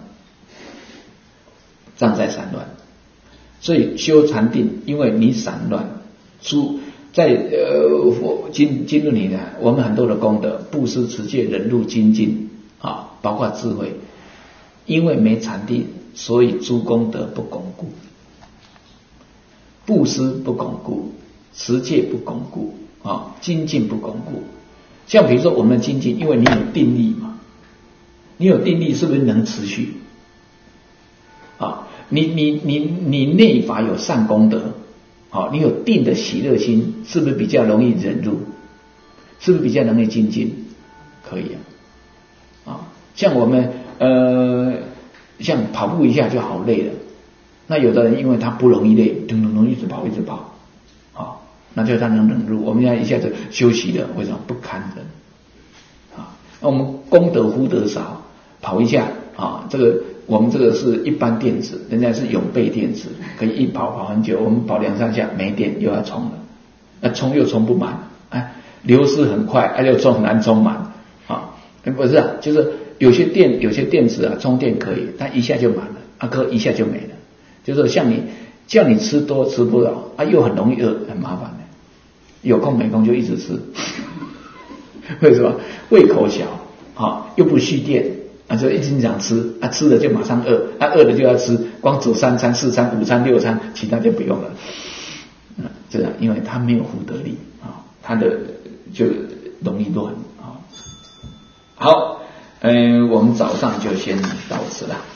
障在散乱。所以修禅定，因为你散乱，出在呃经经论里呢，我们很多的功德，布施、持戒、忍辱、精进啊，包括智慧，因为没禅定，所以诸功德不巩固，布施不巩固，持戒不巩固啊，精进不巩固。像比如说我们的精进，因为你有定力嘛，你有定力是不是能持续？啊，你你你你内法有善功德，啊，你有定的喜乐心，是不是比较容易忍辱？是不是比较容易精进？可以啊，啊，像我们呃，像跑步一下就好累了，那有的人因为他不容易累，咚咚咚一直跑一直跑，啊，那就他能忍辱。我们要一下子休息了，为什么不堪忍？啊，那我们功德福德少，跑一下啊，这个我们这个是一般电池，人家是永备电池，可以一跑跑很久，我们跑两三下没电又要充了，那充又充不满，哎，流失很快，哎又充很难充满啊，不是啊，就是有些电有些电池啊，充电可以，它一下就满了，啊，可一下就没了。就是像你叫你吃多吃不了啊，又很容易饿，很麻烦的。有空没空就一直吃，为什么？胃口小啊，又不蓄电啊，就一直想吃啊，吃了就马上饿，啊，饿了就要吃，光煮三餐、四餐、午餐、六餐，其他就不用了。嗯，这样，因为它没有福德力啊，它的就容易乱啊。好，嗯、呃，我们早上就先到此了。